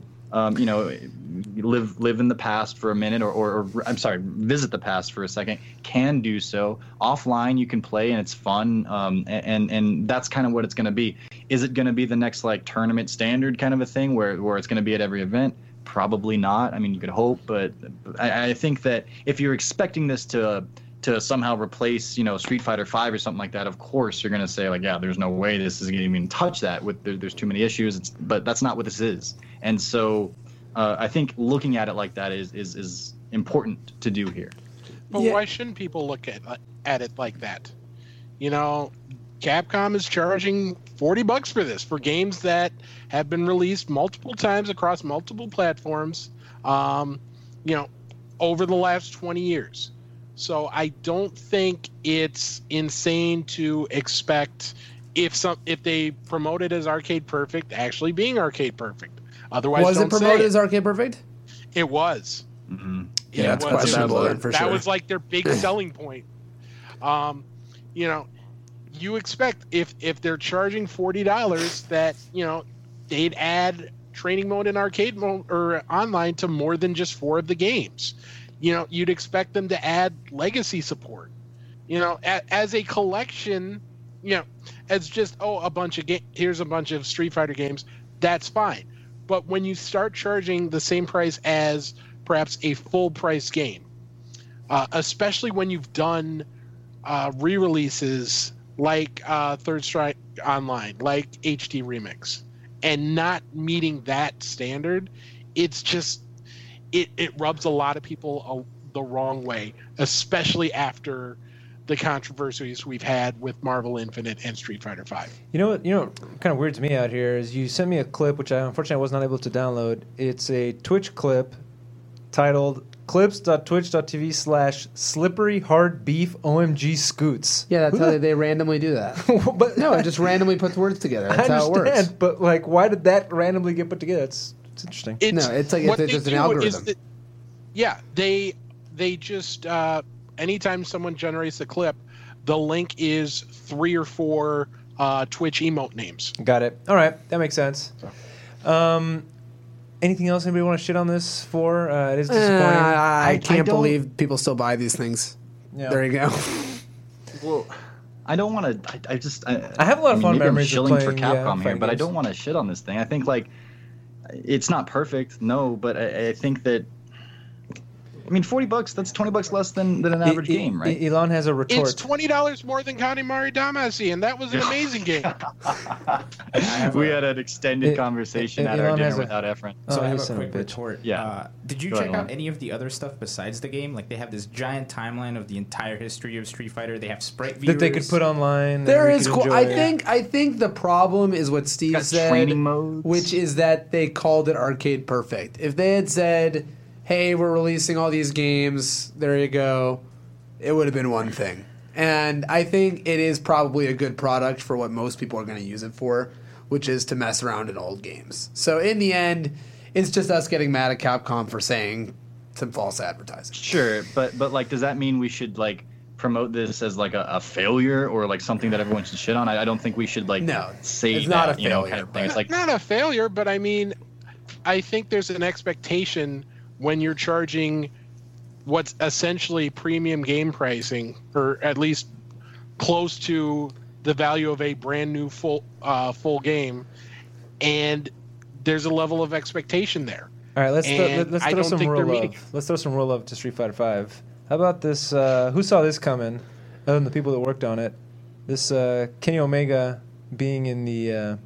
live in the past for a minute, or I'm sorry, visit the past for a second, can do so. Offline, you can play and it's fun, and that's kind of what it's going to be. Is it going to be the next like tournament standard kind of a thing where it's going to be at every event? Probably not. I mean, you could hope, but I think that if you're expecting this to somehow replace, Street Fighter V or something like that, of course you're going to say like, yeah, there's no way this is going to even touch that. There's too many issues. But that's not what this is. And so I think looking at it like that is important to do here. But why shouldn't people look at it like that? Capcom is charging $40 for this, for games that have been released multiple times across multiple platforms, over the last 20 years. So I don't think it's insane to expect if they promote it as Arcade Perfect, actually being Arcade Perfect. Otherwise, was it promoted as Arcade Perfect? It was. Mm-hmm. Yeah, that's questionable then, for sure. That was like their big selling point. You expect if they're charging $40 that they'd add training mode and arcade mode or online to more than just 4 of the games. You'd expect them to add legacy support. As a collection, as just a bunch of here's a bunch of Street Fighter games. That's fine, but when you start charging the same price as perhaps a full price game, especially when you've done re-releases like Third Strike Online, like HD Remix, and not meeting that standard, it's just it rubs a lot of people the wrong way, especially after the controversies we've had with Marvel Infinite and Street Fighter V. You know what kind of weirds me out here is you sent me a clip, which I unfortunately was not able to download. It's a Twitch clip titled clips.twitch.tv/slippery hard beef OMG scoots. Yeah, that's how they randomly do that. But no, it just randomly puts words together. That's how it works. But like, why did that randomly get put together? It's interesting. It's just an algorithm. They just anytime someone generates a clip, the link is 3 or 4 Twitch emote names. Got it. All right, that makes sense. Anything else anybody want to shit on this for? It is disappointing. I can't believe people still buy these things. Yeah. There you go. Well, I don't want to. I have a lot of fun memories of playing for Capcom here, but games. I don't want to shit on this thing. I think like it's not perfect, no, but I think that I mean, $40, that's $20 less than an average game, right? Elon has a retort. It's $20 more than Kanemari Damacy, and that was an amazing game. We had an extended conversation at our Elon dinner has without Efren. So I you have son a of a quick bitch. retort. Yeah. Did you Go check ahead, out Lon. any of the other stuff besides the game? Like they have this giant timeline of the entire history of Street Fighter. They have sprite viewers That they could put online. There and we is could cool. enjoy. I think the problem is what Steve Got said, training modes. which is that they called it Arcade Perfect. If they had said, "Hey, we're releasing all these games. There you go," it would have been one thing. And I think it is probably a good product for what most people are going to use it for, which is to mess around in old games. So in the end, it's just us getting mad at Capcom for saying some false advertising. Sure, but like, does that mean we should like promote this as like a failure or like something that everyone should shit on? I don't think we should like No, say it's that, not a you know, failure, kind of thing. It's but- like Not a failure, but I mean, I think there's an expectation when you're charging what's essentially premium game pricing, or at least close to the value of a brand new full game, and there's a level of expectation there. All right, let's And I throw don't some think real they're love. meeting. Let's throw some real love to Street Fighter V. How about this? Who saw this coming? Other than the people that worked on it, this Kenny Omega being in the.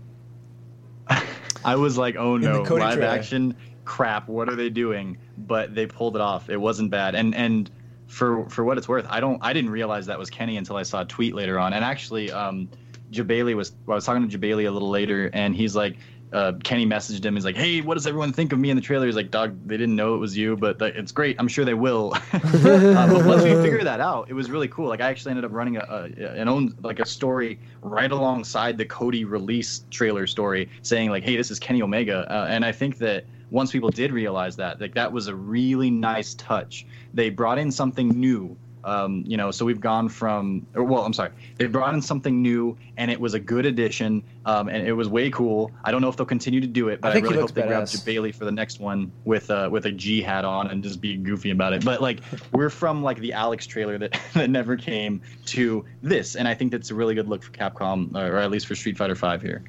I was like, oh the no, Cody live trailer. action crap. What are they doing? But they pulled it off. It wasn't bad. And for what it's worth, I didn't realize that was Kenny until I saw a tweet later on. And actually, Jabali I was talking to Jabali a little later, and he's like, Kenny messaged him. He's like, hey, what does everyone think of me in the trailer? He's like, dog, they didn't know it was you, but it's great. I'm sure they will. But once we figured that out, it was really cool. Like I actually ended up running a story right alongside the Cody release trailer story saying like, hey, this is Kenny Omega. And I think that once people did realize that, like that was a really nice touch. They brought in something new. So we've gone from, they brought in something new, and it was a good addition, and it was way cool. I don't know if they'll continue to do it, but I think he really looks hope they grab badass. Jabali for the next one with a G hat on and just be goofy about it. But like, we're from like the Alex trailer that never came to this, and I think that's a really good look for Capcom, or at least for Street Fighter V here.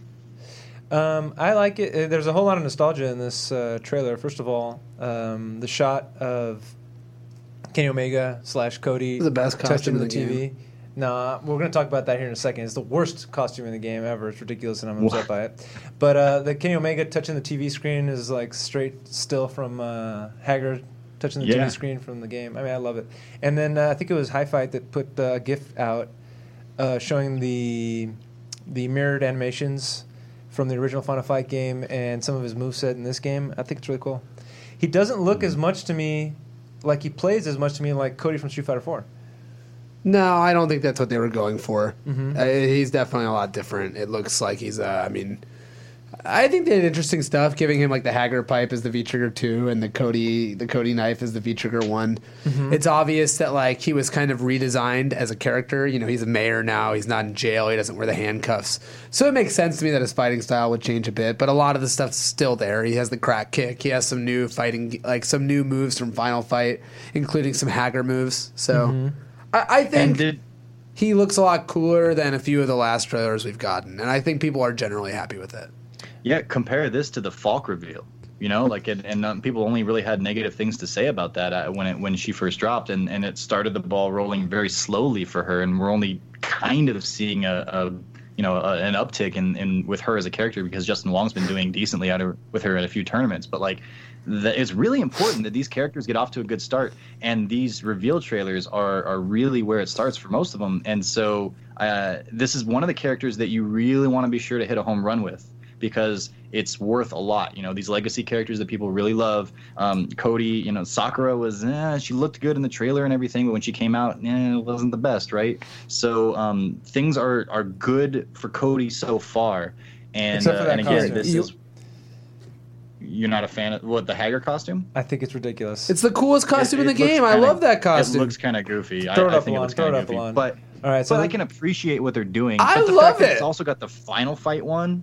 I like it. There's a whole lot of nostalgia in this trailer. First of all, the shot of Kenny Omega / Cody The best touching costume the in the TV. game. Nah, we're going to talk about that here in a second. It's the worst costume in the game ever. It's ridiculous, and I'm upset by it. But the Kenny Omega touching the TV screen is like straight still from Haggard touching the Yeah. TV screen from the game. I mean, I love it. And then I think it was Hi Fight that put a GIF out showing the mirrored animations from the original Final Fight game and some of his moveset in this game. I think it's really cool. He doesn't look as much to me like he plays as much to me like Cody from Street Fighter 4. No, I don't think that's what they were going for. Mm-hmm. He's definitely a lot different. It looks like he's. I think they had interesting stuff, giving him like the Haggard pipe as the V trigger 2 and the Cody knife as the V trigger 1. Mm-hmm. It's obvious that like he was kind of redesigned as a character. You know, he's a mayor now. He's not in jail. He doesn't wear the handcuffs. So it makes sense to me that his fighting style would change a bit. But a lot of the stuff's still there. He has the crack kick. He has some new fighting, like some new moves from Final Fight, including some Haggard moves. So. Mm-hmm. I think And he looks a lot cooler than a few of the last trailers we've gotten, and I think people are generally happy with it. Yeah, compare this to the Falk reveal. You know, like, and people only really had negative things to say about that when she first dropped, and it started the ball rolling very slowly for her, and we're only kind of seeing an uptick in with her as a character because Justin Wong's been doing decently with her at a few tournaments, but like. It's really important that these characters get off to a good start, and these reveal trailers are really where it starts for most of them. And so this is one of the characters that you really want to be sure to hit a home run with because it's worth a lot. You know, these legacy characters that people really love. Cody, you know, Sakura was she looked good in the trailer and everything, but when she came out, it wasn't the best, right? So things are good for Cody so far, and Except for that and again, costume. this is. You're not a fan of what the Haggard costume? I think it's ridiculous. It's the coolest costume in the It looks game. I kinda- love that costume. It looks kind of goofy. Throw it I up, think it Alon. looks Throw kind it of up, goofy. Alon. But All right, so I the- can appreciate what they're doing. I But the love fact that it. It's also got the final fight one.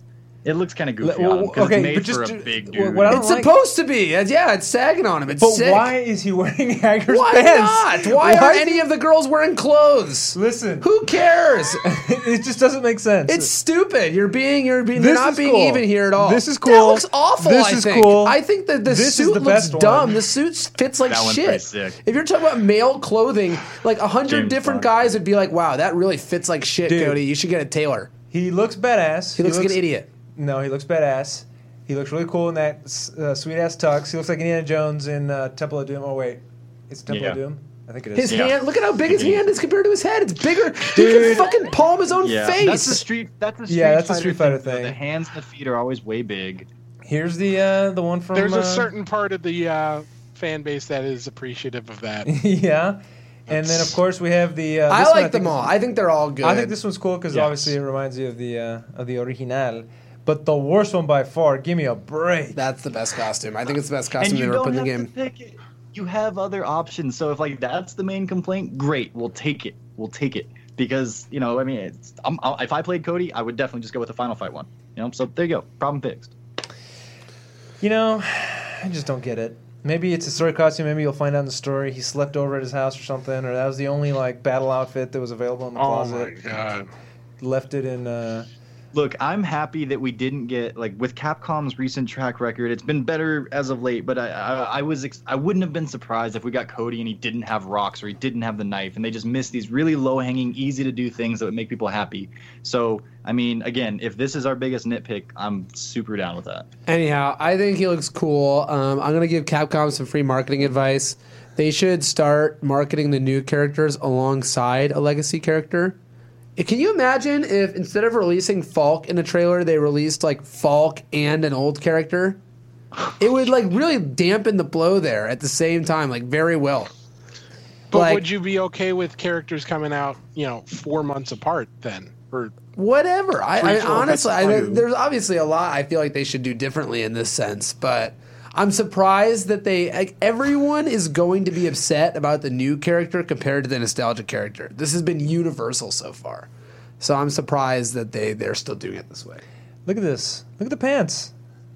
It looks kind of goofy Well, on him because okay, it's made but just for a do- big what dude. I don't It's like- supposed to be. Yeah, it's sagging on him. It's But sick. why is he wearing Hager's Why pants? not? Why aren't any of the girls wearing clothes? Listen, Who cares? it just doesn't make sense. It's stupid. You're they're This not is being cool. even here at all. This is That cool. looks awful. This I is think. cool. I think that the This is suit the looks best one. dumb. The suit fits like That one's shit. pretty sick. If you're talking about male clothing, like 100 James different Bond. guys would be like, "Wow, that really fits like shit, Dude. Cody. You should get a tailor." He looks badass. He looks like an idiot. No, he looks badass. He looks really cool in that sweet ass tux. He looks like Indiana Jones in Temple of Doom. Oh wait, it's Temple of Yeah. Doom. I think it His is. Yeah. hand. Look at how big his hand is compared to his head. It's bigger. He Dude. can fucking palm his own Yeah, face. that's a street. That's a street. Yeah, that's a Street Fighter though. thing. The hands and the feet are always way big. Here's the one from. There's a certain part of the fan base that is appreciative of that. yeah, and then of course we have the. I this one like them think all. is- I think they're all good. I think this one's cool because Yes. obviously it reminds you of the original. But the worst one by far. Give me a break. That's the best costume. I think it's the best And costume they you ever don't put in the have game. to pick it. You have other options. So if like that's the main complaint, great. We'll take it. We'll take it because I mean, if I played Cody, I would definitely just go with the Final Fight one. So there you go. Problem fixed. I just don't get it. Maybe it's a story costume. Maybe you'll find out in the story he slept over at his house or something, or that was the only like battle outfit that was available in the Oh my closet. god. Left it in. Look, I'm happy that we didn't get like with Capcom's recent track record. It's been better as of late, but I wouldn't have been surprised if we got Cody and he didn't have rocks or he didn't have the knife, and they just missed these really low hanging, easy to do things that would make people happy. So I mean, again, if this is our biggest nitpick, I'm super down with that. Anyhow, I think he looks cool. I'm going to give Capcom some free marketing advice. They should start marketing the new characters alongside a legacy character. Can you imagine if instead of releasing Falk in a trailer, they released like Falk and an old character? It would like really dampen the blow there at the same time, like very well. But Like- would you be okay with characters coming out, 4 months apart then? Or Whatever. I Preacher, honestly, that's fine. there's obviously a lot I feel like they should do differently in this sense, but I'm surprised that everyone is going to be upset about the new character compared to the nostalgia character. This has been universal so far, so I'm surprised that they're still doing it this way. Look at this. Look at the pants.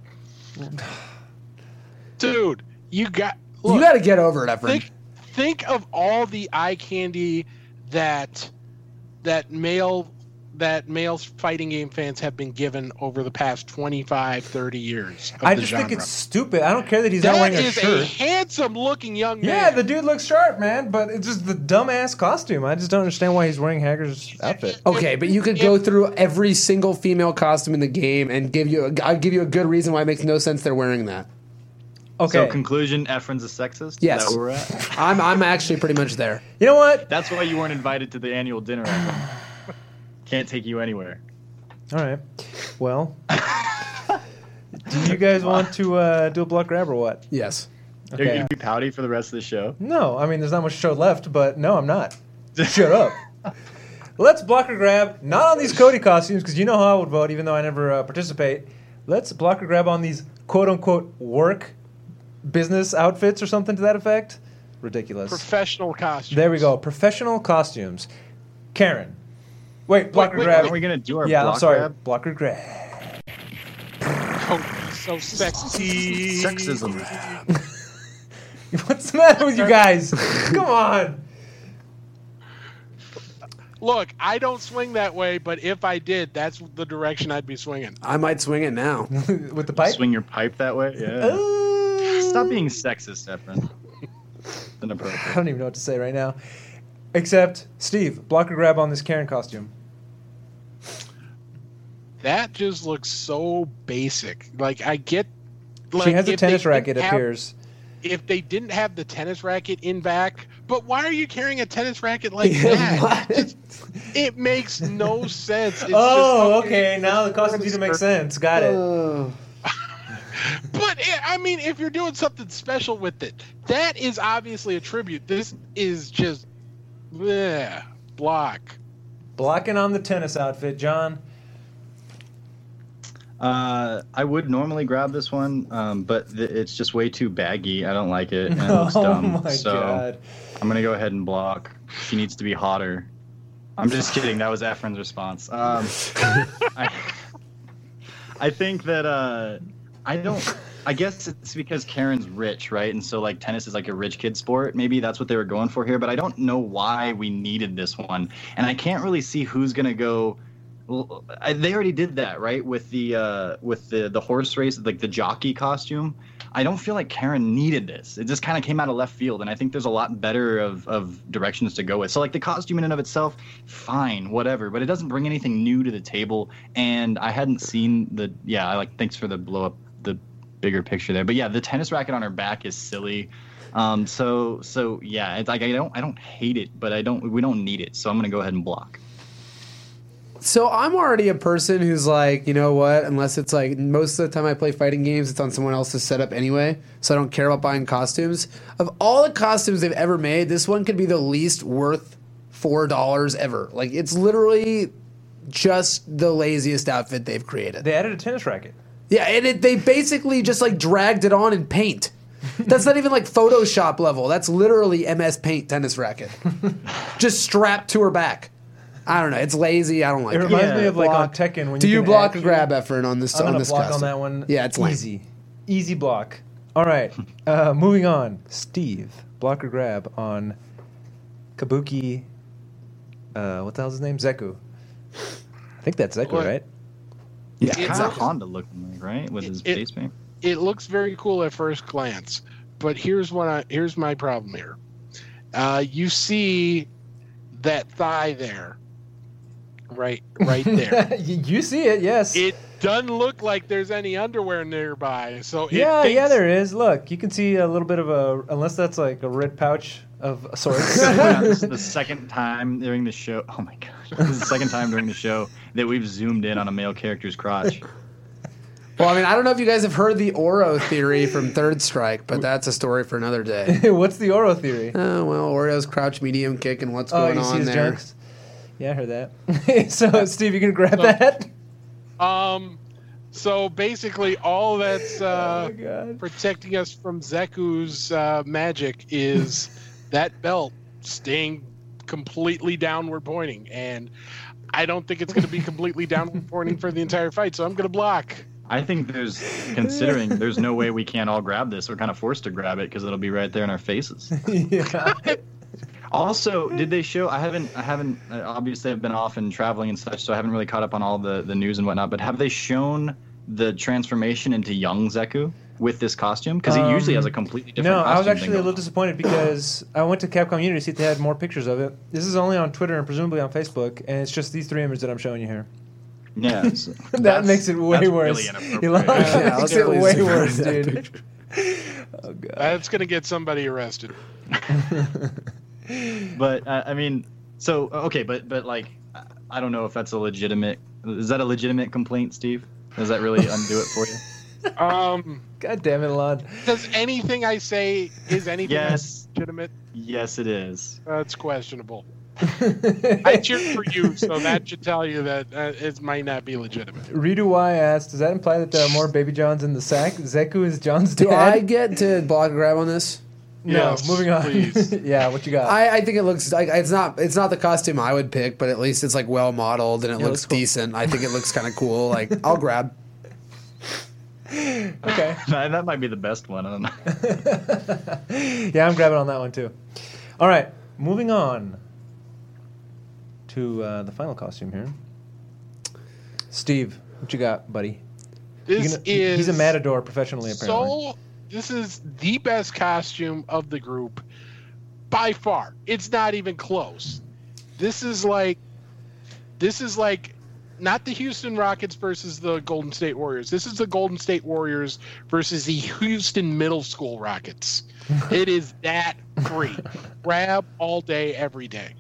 dude, you got You got to get over it, Efren. think of all the eye candy that male fighting game fans have been given over the past 25, 30 years. Of I the just genre. think it's stupid. I don't care that he's not that wearing a is a shirt. handsome looking young man. Yeah, the dude looks sharp, man. But it's just the dumbass costume. I just don't understand why he's wearing Hager's outfit. Okay, but you could go through every single female costume in the game and I'll give you a good reason why it makes no sense they're wearing that. Okay. So conclusion: Efren's a sexist. Yes. Is that where we're at? I'm actually pretty much there. You know what? That's why you weren't invited to the annual dinner. Efren. Can't take you anywhere. All right. Well, do you guys want to do a block grab or what? Yes. You're Okay. gonna be pouty for the rest of the show. No, I mean there's not much show left, but no, I'm not. Shut up. Let's block or grab, not on these Cody costumes, because you know how I would vote, even though I never participate. Let's block or grab on these quote-unquote work business outfits or something to that effect. Ridiculous. Professional costumes. There we go. Professional costumes. Karen. Wait, block or grab. Aren't we gonna do our Yeah, block I'm sorry. grab? Block or grab. Oh, so sexy. Sexism. What's the matter with you guys? Come on. Look, I don't swing that way, but if I did, that's the direction I'd be swinging. I might swing it now. With the pipe? Swing your pipe that way. Yeah. Stop being sexist, Efren. I Inappropriate. don't even know what to say right now. Except, Steve, block or grab on this Karen costume. That just looks so basic. Like, I get... Like, She has a if they tennis racket, didn't have- appears. If they didn't have the tennis racket in back, but why are you carrying a tennis racket like Yeah, that? what? It makes no sense. It's Oh, just, okay. Now the costumes need to make sense. Got it. But I mean, if you're doing something special with it, that is obviously a tribute. This is just block. Blocking on the tennis outfit, John. I would normally grab this one, but it's just way too baggy. I don't like it. And it looks Oh dumb. my so god. I'm gonna go ahead and block. She needs to be hotter. I'm just kidding. That was Efren's response. I think that I don't. I guess it's because Karen's rich, right? And so like tennis is like a rich kid sport. Maybe that's what they were going for here. But I don't know why we needed this one, and I can't really see who's gonna go. Well, they already did that, right? With the horse race, like the jockey costume. I don't feel like Karen needed this. It just kind of came out of left field, and I think there's a lot better of directions to go with. So like the costume in and of itself, fine, whatever, but it doesn't bring anything new to the table. And I hadn't seen the thanks for the blow up the bigger picture there. But yeah, the tennis racket on her back is silly. So yeah, it's like I don't hate it, but we don't need it. So I'm gonna go ahead and block. So I'm already a person who's like, you know what? Unless it's like most of the time I play fighting games, it's on someone else's setup anyway. So I don't care about buying costumes. Of all the costumes they've ever made, this one could be the least worth $4 ever. Like it's literally just the laziest outfit they've created. They added a tennis racket. Yeah, and they basically just like dragged it on in paint. That's not even like Photoshop level. That's literally MS Paint tennis racket. Just strapped to her back. I don't know. It's lazy. I don't like it. It reminds me of like on Tekken. When Do you can block or actually- grab effort on this? I'm on gonna this block custom? on that one. Yeah, it's lame. Easy block. All right, moving on. Steve, block or grab on Kabuki. What the hell's his name? Zeku. I think that's Zeku, What? right? Yeah, Kind exactly. of Honda looking like, right? With his face paint. It looks very cool at first glance, but here's my problem here. You see that thigh there, right there. You see it, yes. It doesn't look like there's any underwear nearby, so yeah, it there is. Look, you can see a little bit of unless that's like a red pouch of sorts. This is the second time during the show. Oh my gosh! This is the second time during the show that we've zoomed in on a male character's crotch. Well, I mean, I don't know if you guys have heard the Oro theory from Third Strike, but that's a story for another day. What's the Oro theory? Oh, well, Oreo's crouch medium kick and what's Oh, going you see on his there. junks? Yeah, I heard that. So, Steve, you can grab that? So basically, all that's Oh, God. protecting us from Zeku's magic is that belt staying completely downward pointing, and I don't think it's going to be completely downward pointing for the entire fight. So I'm going to block. I think considering there's no way we can't all grab this, we're kind of forced to grab it because it'll be right there in our faces. Yeah. Also, did they show? I haven't. Obviously, I've been off and traveling and such, so I haven't really caught up on all the news and whatnot. But have they shown the transformation into young Zeku with this costume? Because he usually has a completely different. No, costume I was actually than a little goes on. disappointed because I went to Capcom Unity to see if they had more pictures of it. This is only on Twitter and presumably on Facebook, and it's just these three images that I'm showing you here. Yeah, That makes it way that's worse. Really inappropriate. Elon Yeah, makes let's it please way ignore worse, that dude. picture. Oh god. That's going to get somebody arrested. But I mean, so okay, but like, I don't know if that's a legitimate. Is that a legitimate complaint, Steve? Does that really undo it for you? God damn it, Elon. Does anything I say is anything Yes. legitimate? Yes, it is. It's questionable. I cheered for you, so that should tell you that it might not be legitimate. Ridu Y asked, does that imply that there are more baby Johns in the sack? Zeku is John's dad? Do I get to block or grab on this? No, Yes, moving on. please. Yeah, what you got? I think it looks like it's not the costume I would pick, but at least it's like well modeled and it looks looks cool. decent. I think it looks kind of cool. Like I'll grab. Okay. That might be the best one. I don't know. Yeah, I'm grabbing on that one too. All right, moving on to the final costume here. Steve, what you got, buddy? This is He's a matador professionally, apparently. So this is the best costume of the group by far. It's not even close. This is like not the Houston Rockets versus the Golden State Warriors. This is the Golden State Warriors versus the Houston Middle School Rockets. It is that great. Grab all day, every day.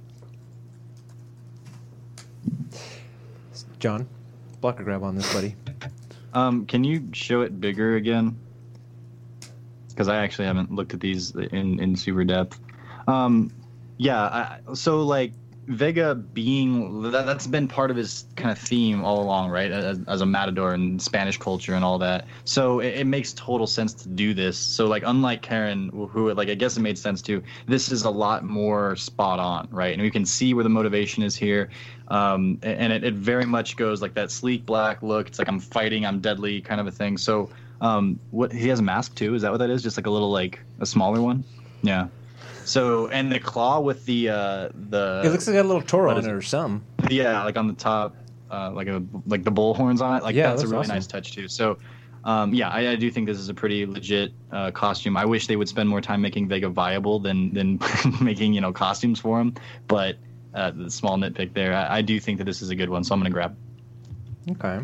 John, block or grab on this, buddy. Can you show it bigger again? Because I actually haven't looked at these in super depth. So like Vega being that's been part of his kind of theme all along, right? As a matador in Spanish culture and all that. So it makes total sense to do this. So like unlike Karen, who like I guess it made sense to, this is a lot more spot on, right? And we can see where the motivation is here. And it very much goes like that sleek black look. It's like I'm fighting, I'm deadly kind of a thing. So what he has a mask too? Is that what that is? Just like a little like a smaller one? Yeah. So and the claw with the It looks like it got a little Toro on it or something. yeah, like on the top, like the bull horns on it. Like Yeah, that's a that's really awesome. nice touch too. So yeah, I do think this is a pretty legit costume. I wish they would spend more time making Vega viable than making costumes for him. But the small nitpick there, I do think that this is a good one. So I'm gonna grab. Okay.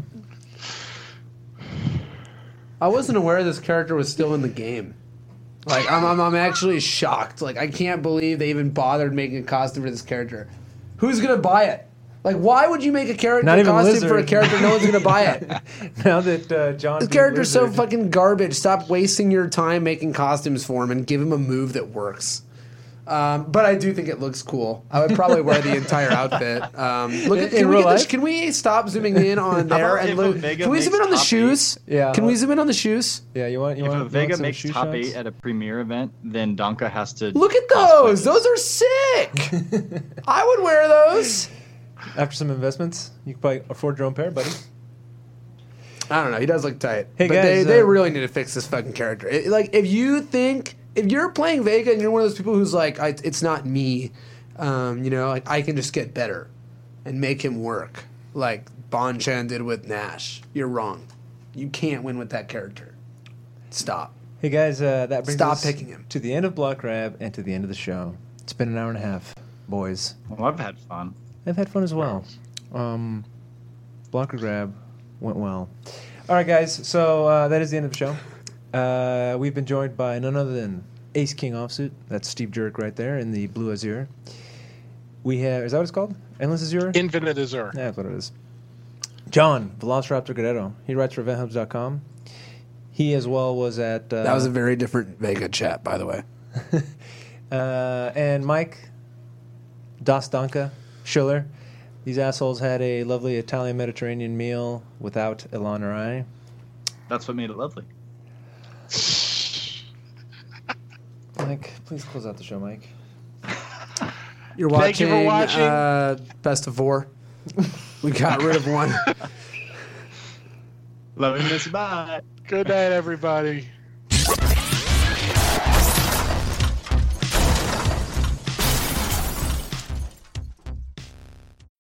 I wasn't aware this character was still in the game. Like, I'm actually shocked. Like, I can't believe they even bothered making a costume for this character. Who's gonna buy it? Like, why would you make a character Not even costume Lizard. for a character no one's gonna buy it? Now that John This beat character's so Lizard- fucking garbage. Stop wasting your time making costumes for him and give him a move that works. But I do think it looks cool. I would probably wear the entire outfit. Look at, In can we real get life? can we stop zooming in on there about and if a look? Vega Can we zoom in makes on the top shoes? Yeah. Can we zoom in on the shoes? Yeah, you want If a Vega some makes shoe top shots? 8 at a premiere event, then Donka has to Look at cosplay those. this. Those are sick. I would wear those. After some investments, you can probably afford your own pair, buddy. I don't know. He does look tight. Hey, but guys, they really need to fix this fucking character. Like, if you're playing Vega and you're one of those people who's like, it's not me, like, I can just get better and make him work, like Bon Chan did with Nash. You're wrong. You can't win with that character. Stop. Hey guys, that brings Stop us picking him. to the end of Block Grab and to the end of the show. It's been an hour and a half, boys. Well, I've had fun. I've had fun as well. Blocker Grab went well. All right, guys. So that is the end of the show. We've been joined by none other than Ace King Offsuit. That's Steve Jurek right there in the blue azure. We have, is that what it's called? Endless Azure? Infinite Azure. Yeah, that's what it is. John, Velociraptor Guerrero. He writes for EventHubs.com. He as well was at... That was a very different Vega chat, by the way. and Mike Dostanka Schiller. These assholes had a lovely Italian Mediterranean meal without Ilan or I. That's what made it lovely. Mike, please close out the show, Mike. You're Thank you for watching. Best of 4. We got rid of one. Love and miss you. Bye. Good night, everybody.